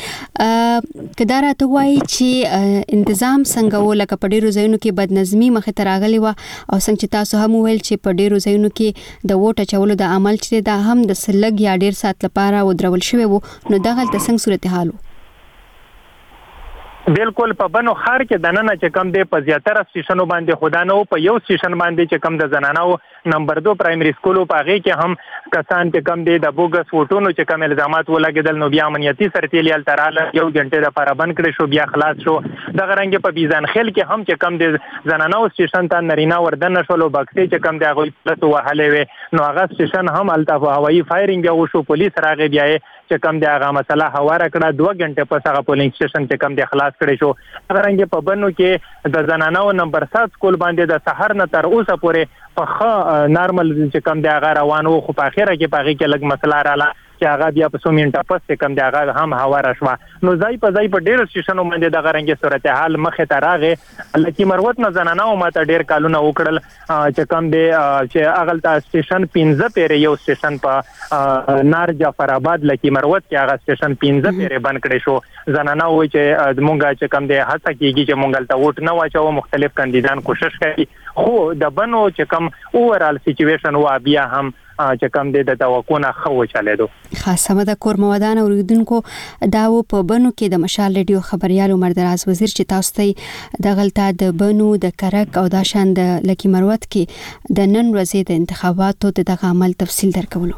که دا راته ووایي چې انتظام څنګه و، لکه په ډېرو ځایونو کې بدنظمي مخې ته راغلې وه، او څنګه چې تاسو هم وویل چې په ډېرو ځایونو کې د ووټ اچولو د عمل چې دا هم د لږ یا ډېر ساعت لپاره ودرول شوی وو، نو دغلته څنګه صورتحال و؟ بالکل په بنو خار کې د نن چې کم دی په زیاتره سټیشنو باندې خدانو په یو سټیشن باندې چې کم د زنانو نمبر دو پرایمري سکول په هغه کې هم کسان چې کم دی د بوګس وټونو چې کم الزامات ولګیدل نو بیا امنیتي سرتیلیال تراله یو غنټه د لپاره بند کړی شو بیا خلاص شو د غرنګ په بیزان خیل کې هم چې کم دی زنانو سټیشن ته نرینا وردن شولو بکټي چې کم دی هغه پلس وهلې وي نو هغه سټیشن هم التف هوایي فایرینګ یو شو پولیس راغی بیا چې کم دی هغه مسله هواره کړه دوه غنټه پس هغه پولینګ سټیشن چې کم دی خلاص کړی شو غرنګ په بنو کې د زنانو نمبر سات سکول باندې د سحر نه تر اوسه پورې په ښه نارمل چې کم دی هغه روان وو خو په اخره کې په هغې کې لږ مسله راله چې هغه بیا په څو منټه پس چې کم دی هغه هم هواره شوه نو ځای په ځای په ډېرو سټیشنو باندې دغه رنګې صورتحال مخې ته راغې لکي مروت نه زنانو ماته ډېر کالونه وکړل چې کم دی چې هغلته سټیشن پنځه پیرې یو سټیشن په نار جعفر آباد لکي مروت کې هغه سټیشن پنځه پیرې بند کړی شو زنانو وایي چې مونږ چې کم دی هڅه کېږي چې مونږ هلته ووټ نه واچوو مختلف کاندیدان کوشش کوي خو د بنو چې کم اوورال سچویشن وا بیا هم چې کم دی د توقع نه ښه وچلېدو. خاصه د کور موادان اوریدونکو دا و په بنو کې د مشال ریډیو خبريال عمر دراز وزیر چې تاسو ته د غلطه د بنو د کرک او د شان د لکی مروت کې د نن ورځې د انتخاباتو د دغه عمل تفصیل درکولو.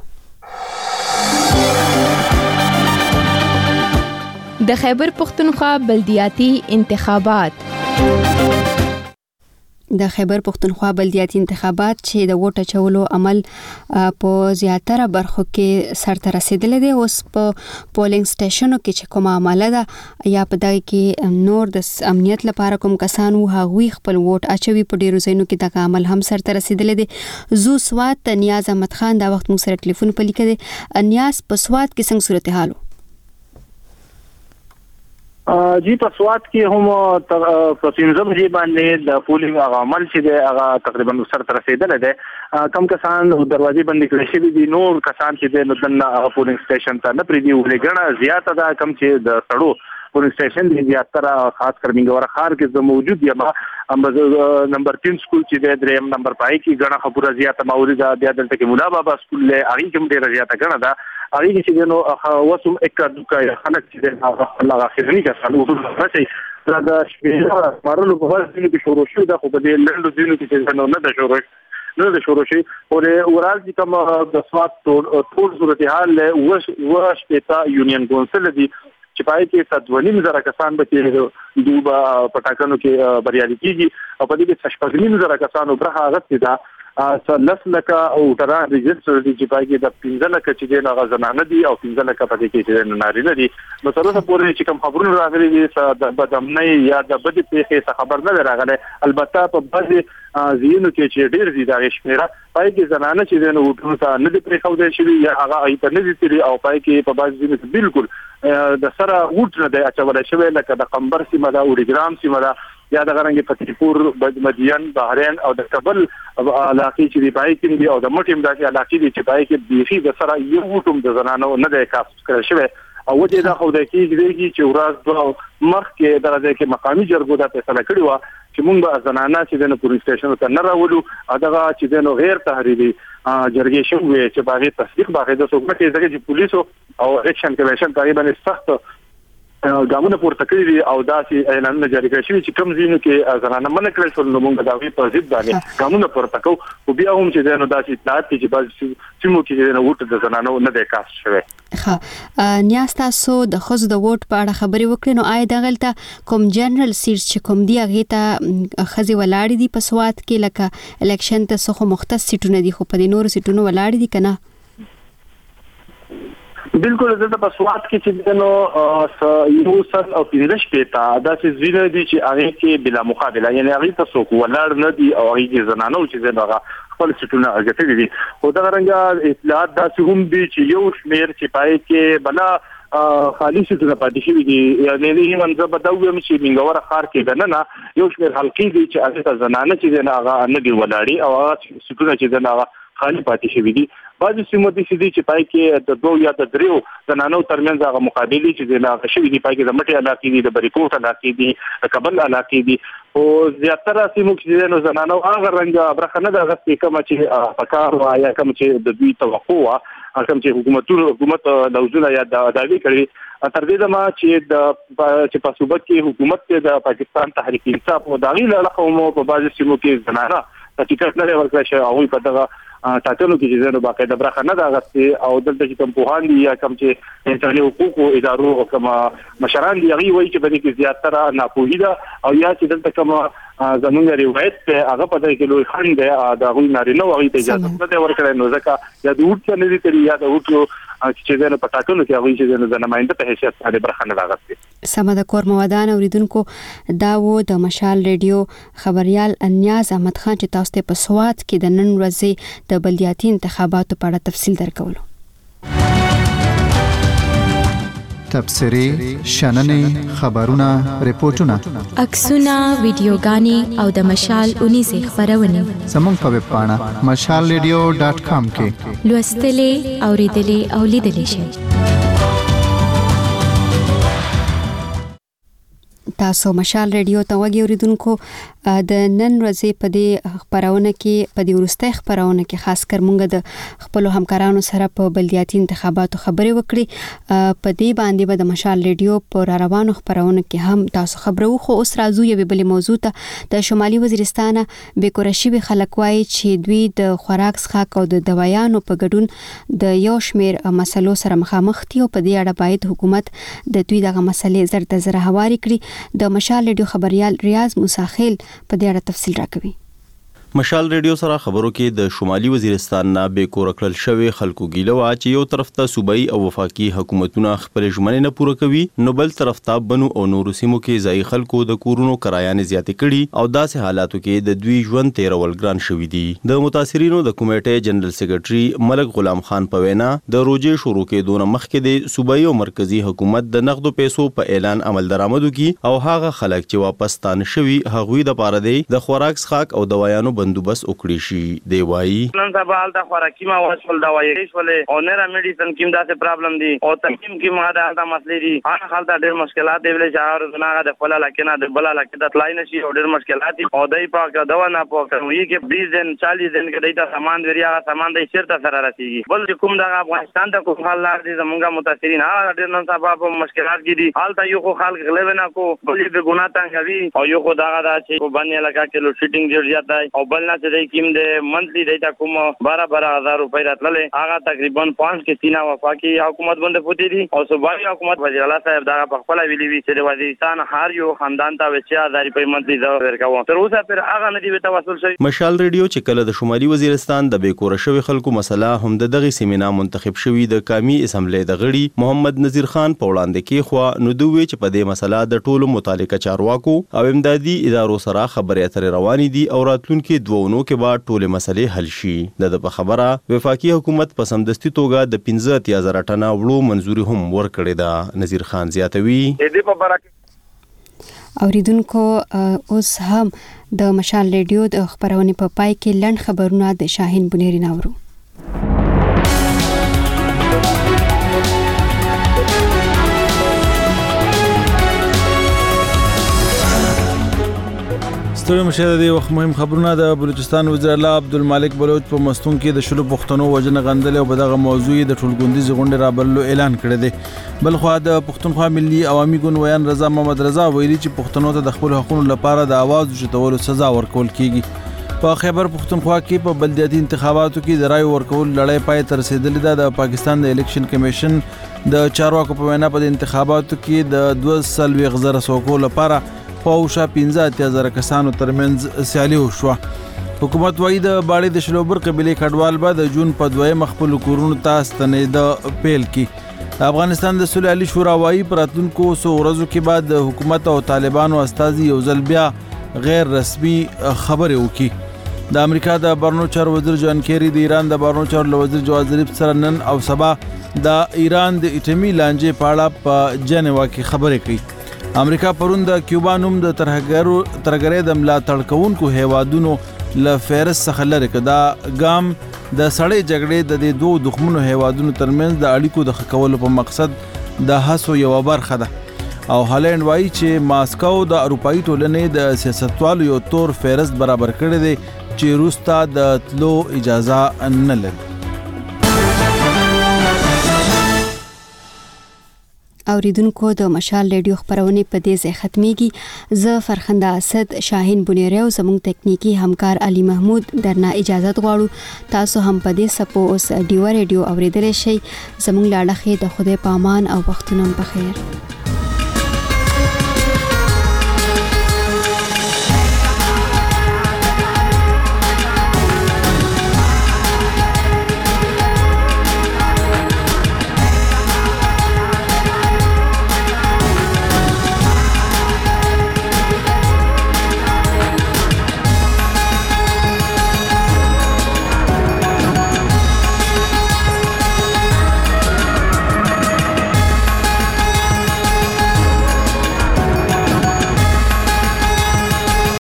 د خیبر پختونخوا بلدیاتي انتخابات د خیبر پختونخوا بلدیاتي انتخابات چې د ووټ اچولو عمل په زیاتره برخو کې سرته رسیدلی دی اوس په پولینګ سټیشنو کې چې کومه عمله ده یا په دغه کې نور د امنیت لپاره کوم کسان وو هغوی خپل ووټ اچوي په ډیرو ځایونو کې دغه عمل هم سرته رسیدلی دی. زو سوات نیاز احمد خان دا وخت موږ سره ټلیفون په لیکه دی. نیاز په سوات کې څنګه صورتحال و؟ جی په سوات کې هم په پنځه بجې باندې د پولینګ هغه عمل چې دی هغه تقریبا سرته رسیدلی دی. کم کسان دروازې بندې کړې شوي دي نور کسان چې دی نو دننه هغه پولینګ سټیشن ته نه پرېږدي ولې ګڼه زیاته ده کم چې د سړو پولینګ سټیشن دی زیاتره خاص کر منګوره ښار کې زه موجود یم نمبر تین سکول چې دی دریم نمبر پای کې ګڼه خبره زیاته معمولي ده بیا دلته کې ملا بابا سکول دی هغې کې هم ډېره زیاته ګڼه ده هغې کې چې دی نو اوس هم اکا دوکا خلک چې دی هغه اخرني کسان رسئ دا د شپېلو مارلو په هر ځینو کې شروع شوي ده خو په دې لنډو ځینو کې چې نو نه ده شروع نه ده شروع شوي خو د ورال چې کوم د سوات ټول صورتحال اوه شپېته یونین کونسل دي چې پای کې څه دوه نیم زره کسان به چې دوی به په ټاکنو کې بریالي کېږي او په دې کې شپږ نیم زره کسانو برخه اخیستې ده لس لکه ووټران رجسټر دي چې پای کې د پنځه لکه چې دی هغه زنانه دي او پنځه لکه په دې کې چې نارینه دي نو تر اوسه پورې چې کوم خبرونه راغلي دي د بدامنۍ یا د بدې پیښې څه خبر نه دی راغلی البته په بعضې ځایونو کې چې ډېر دي د هغې شمېره پای کې زنانه چې دی نو ووټونو ته نه دي پرېښودل شوي یا هغه هغې ته نه دي تللي او پای کې په بعضې ځایونو کې بالکل د سره ووټ نه دی اچولی شوی لکه د قمبر سیمه ده اورګرام سیمه ده یا د غرنګ فتحپور مدین بحرین او د کابل علاقې چې دی پای کې دي او د مټ هم داسې علاقې دي چې پای کې بیخي د سره یو ووټ هم د زنانو نه دی کاسټ کړی شوی او وجه دا ښوده کېږي چې ورځ دوه مخکې دغه ځای کې مقامي جرګو دا فیصله کړې وه چې موږ به زنانه چې دی نو پولینګ سټیشنو ته نه راولو او دغه چې دی نو غیر تحریري جرګې شوې وې چې په هغې تصدیق به هغې د څوک نه کوي ځکه چې پولیسو او اکشن کمیشن په هغې باندې سخت ګامونه پورته کړي دي او داسې اعلانونه جاري کړي شوي چې کوم ځایونو کې زنانه منع کړل شول نو موږ د هغې په ضد باندې ګامونه پورته کوو خو بیا هم چې دی نو داسې اطلاعات دي چې بعضې سیمو کې چې دی نو ووټ د زنانو نه دی کاسټ شوی. ښه نیاز تاسو د ښځو د ووټ په اړه خبرې وکړې نو آیا دغلته کوم جنرال سیټس چې کوم دي هغې ته ښځې ولاړې دي په سوات کې لکه الیکشن ته څه خو مختص سیټونه دي خو په دې نورو سیټونو ولاړې دي که نه؟ بالکل زه په سوات کې چې دی نو یو سل او پنځه شپېته داسې ځایونه دي چې هغې کې بلا مقابله یعنې هغې ته څوک ولاړ نه دي او هغې کې زنانه چې دی نو هغه خپل سیټونه ګټلي دي خو دغه رنګه اطلاعات داسې هم دي چې یو شمېر چې پای کې بلا خالي سیټونه پاتې شوي دي یعنې ایون زه به دا ووایم چې منګوره ښار کې دننه یو شمېر حلقې دي چې هغې ته زنانه چې دی نو هغه نه دي ولاړې او هغه سیټونه چې دی نو هغه خالي پاتې شوي دي. بعضې سیمو داسې دي چې پای کې د دوه یا د دریو زنانو ترمنځ هغه مقابلې چې دی هغه شوي دي پای کې د مټې علاقې دي د بریکوټ علاقې دي د کابل علاقې دي خو زیاتره سیمو کې چې دی نو زنانو هغه رنګه برخه نه ده اخیستې کومه چې په کار وه یا کومه چې د دوی توقع وه کوم چې حکومتونو حکومت لوزونه یا دعوی کړي تر دې دمه چې د چې په صوبه کې حکومت د پاکستان تحریک انصاف او داغي له قومو په بازي سیمو کې زنانه ټیکټ نه ورکړل شي او په دغه ټاکنو کې چې نو باقاعده برخه نه دا غستې او دلته چې کوم پوهان دي یا کوم چې انساني حقوقو ادارو او کوم مشران دي هغه وایي چې باندې کې زیاتره ناپوهي ده او یا چې دلته کوم زمونږ روایت ته هغه په دې کې لوی خان دی دا غوي نارینه او هغه ته اجازه نه ورکړي نو ځکه یا د وټ نه دي کړی یا د وټ چې دنه په ټاکنو کې هغه چې د نماینده په حیثیت باندې برخه نه راغستې. سمه د کور موادان اوریدونکو دا و د مشال ریډیو خبريال انیاز احمد خان چې تاسو ته په سوات کې د نن ورځې د بلدیاتي انتخاباتو په اړه تفصیل درکولو. تبصري شننې خبرونه ریپورتونه عکسونه ویډیوګانې او د مشال اونیزه خبرونه زموږ په ویب پاڼه مشال ریډیو ډاټ کام کې لوستلې اوریدلې او لیدلې شئ. تاسو مشال ریډیو ته وګورئ اوریدونکو د نن ورځې په دې خبرونه کې په دې ورسته خبرونه کې خاص کر مونږ د خپل همکارانو سره په بلدیاتي انتخاباتو خبرې وکړې. په دې باندې به د مشال ریډیو په روانو خبرونه کې هم تاسو خبرو خو اوس راځو یو بل موضوع ته. د شمالي وزیرستان بیکورشي به خلک وایي چې دوی د خوراک څخه او د دوايانو په ګډون د یو شمیر مسلو سره مخامخ دي او په دې اړه باید حکومت د دوی دغه مسلې زر د زر هواري کړي. د مشال ریډیو خبريال ریاض موساخیل په دې اړه تفصیل راکوي. مشال ریډیو سره خبرو کې د شمالي وزیرستان نه به کور کړل شوی خلکو ګیله وا چې یو طرف ته صوبایي او وفاقي حکومتونه خپل ژمنې نه پوره کوي نو بل طرف ته بنو او نورو سیمو کې ځای خلکو د کورونو کرایانې زیاتې کړي او داسې حالاتو کې د دوی ژوند تیرول ګران شوی دي. د متاثرینو د کمیټې جنرال سیکریټري ملک غلام خان په وینا د روجې شروع کېدو مخکې د صوبایي او مرکزی حکومت د نقدو پیسو په اعلان عمل درآمدو کی او هغه خلک چې واپس تان شوي هغوی د پاره دی د خوراک څخه او دوايانو بندوبست وکړي شي. دی وایي نن سبا حالت خوراکي ما وصل دوايي شولې او نه میډیسن کیم داسې پرابلم دي او تکیم کې ما دا مسلې دي هغه حالت ډېر مشکلات دی ولې چې هغه د خپل لکه د بل لکه د تلای نشي او ډېر مشکلات دي او دای په دوا نه پوهه کوي چې بیس دن چالیس دن کې دایته سامان وریا سامان د شرط سره رسیږي بل کوم د افغانستان ته کوم حال لار دي زمونږه متاثرین هغه ډېر نن سبا په مشکلات کې دي حالت یو خو خلک غلې نه کو بلې به ګناه تنګوي او یو خو دا دا چې باندې لگا کې لو شیټینګ ډېر زیات دی او بل نه چې کیم د منثلی دیتا کوم بارہ بارہ ہزار روپے راتللې هغه تقریبا پانچ کې سینا وفاقي حکومت باندې پوتې دي او صوبایي حکومت وزیر الله صاحب دا په خپل ویلي وی چې د وزیرستان هر یو خاندان ته وچا هزار روپے منثلی دا ورکاوه تر اوسه پر هغه نه دی توسل شوی. مشال ریډیو چې کله د شمالي وزیرستان د بیکور شوی خلکو مسله هم د دغه سیمینار منتخب شوی د قومي اسمبلی د غړي محمد نذیر خان په وړاندې کې خو نو دوی چې په دې مسله د ټولو متعلقه چارواکو او امدادي ادارو سره خبرې اترې روانې دي او راتلونکي دوونو کې بعد ټول مسلې حل شي. د په خبره وفاقي حکومت په سمدستي توګه د پنځه اتیا زره ټنه وړو منزوري هم ورکړې ده. نذیر خان زیاتوي اوریدونکو اوس هم د مشال ریډیو د خبرونې په پای کې لنډ خبرونه د شاهین بنيري ناورو. ستړي مشه د وخت مهم خبرونه د بلوچستان وزیر اعلی عبدالمالک بلوچ په مستون کې د شلو پښتنو وجنه غندل او په دغه موضوع د ټولګوندیز غونډې رابللو اعلان کړی دی. بل خو د پښتونخوا ملي عوامي ګوند ویان رضا محمد رضا ویلي چې پښتنو ته د خپل حقوقو لپاره د आवाज اوچتولو سزا ورکول کیږي. په خیبر پښتونخوا کې په بلدیاتي انتخاباتو کې د رای ورکول لړۍ پای ته رسیدلې ده. د پاکستان د الیکشن کمیشن د چارواکو په وینا په انتخاباتو کې د دوه سلوي غزر سوکو لپاره پاوشا پنځه اتیا زره کسانو ترمنځ سیالي وشوه. حکومت وايي د باړې د شلوبر قبيله کډوال به د جون په دویم خپل کورونو ته ستنېد پیل کی. افغانستان د صلح علي شورا وايي پراتونکو سو ورځو کې بعد د حکومت او طالبانو استازي یو ځل بیا غیر رسمي خبرې وکړي. د امریکا د بهرنیو چارو وزیر جان کیری د ایران د بهرنیو چارو وزیر جواد ظریف سره نن او سبا د ایران د اټومي لانجې په اړه په جنیوا کې خبرې کوي. امریکا پرون د کیوبا نوم د ترهګرو ترهګرۍ د ملاتړ کوونکو هیوادونو له فهرست څخه لرې کړ. دا ګام د سړې جګړې د دې دوه دښمنو هیوادونو ترمنځ د اړیکو د ښه کولو په مقصد د هڅو یوه برخه ده. او هالند وایي چې ماسکو د اروپایي ټولنې د سیاستوالو یو تور فهرست برابر کړی دی چې روس ته د تلو اجازه نه لري. اوریدونکو د مشال ریډیو خبرونه په دې ځای ختميږي. زه فرخنده اسد، شاهین بنيري او زموږ تکنیکی همکار علي محمود درنه اجازه غواړو. تاسو هم په دې سپو اوس ډیو ریډیو اوریدل شئ. زموږ لاړه خې د خدای پامان او وختونه په خیر.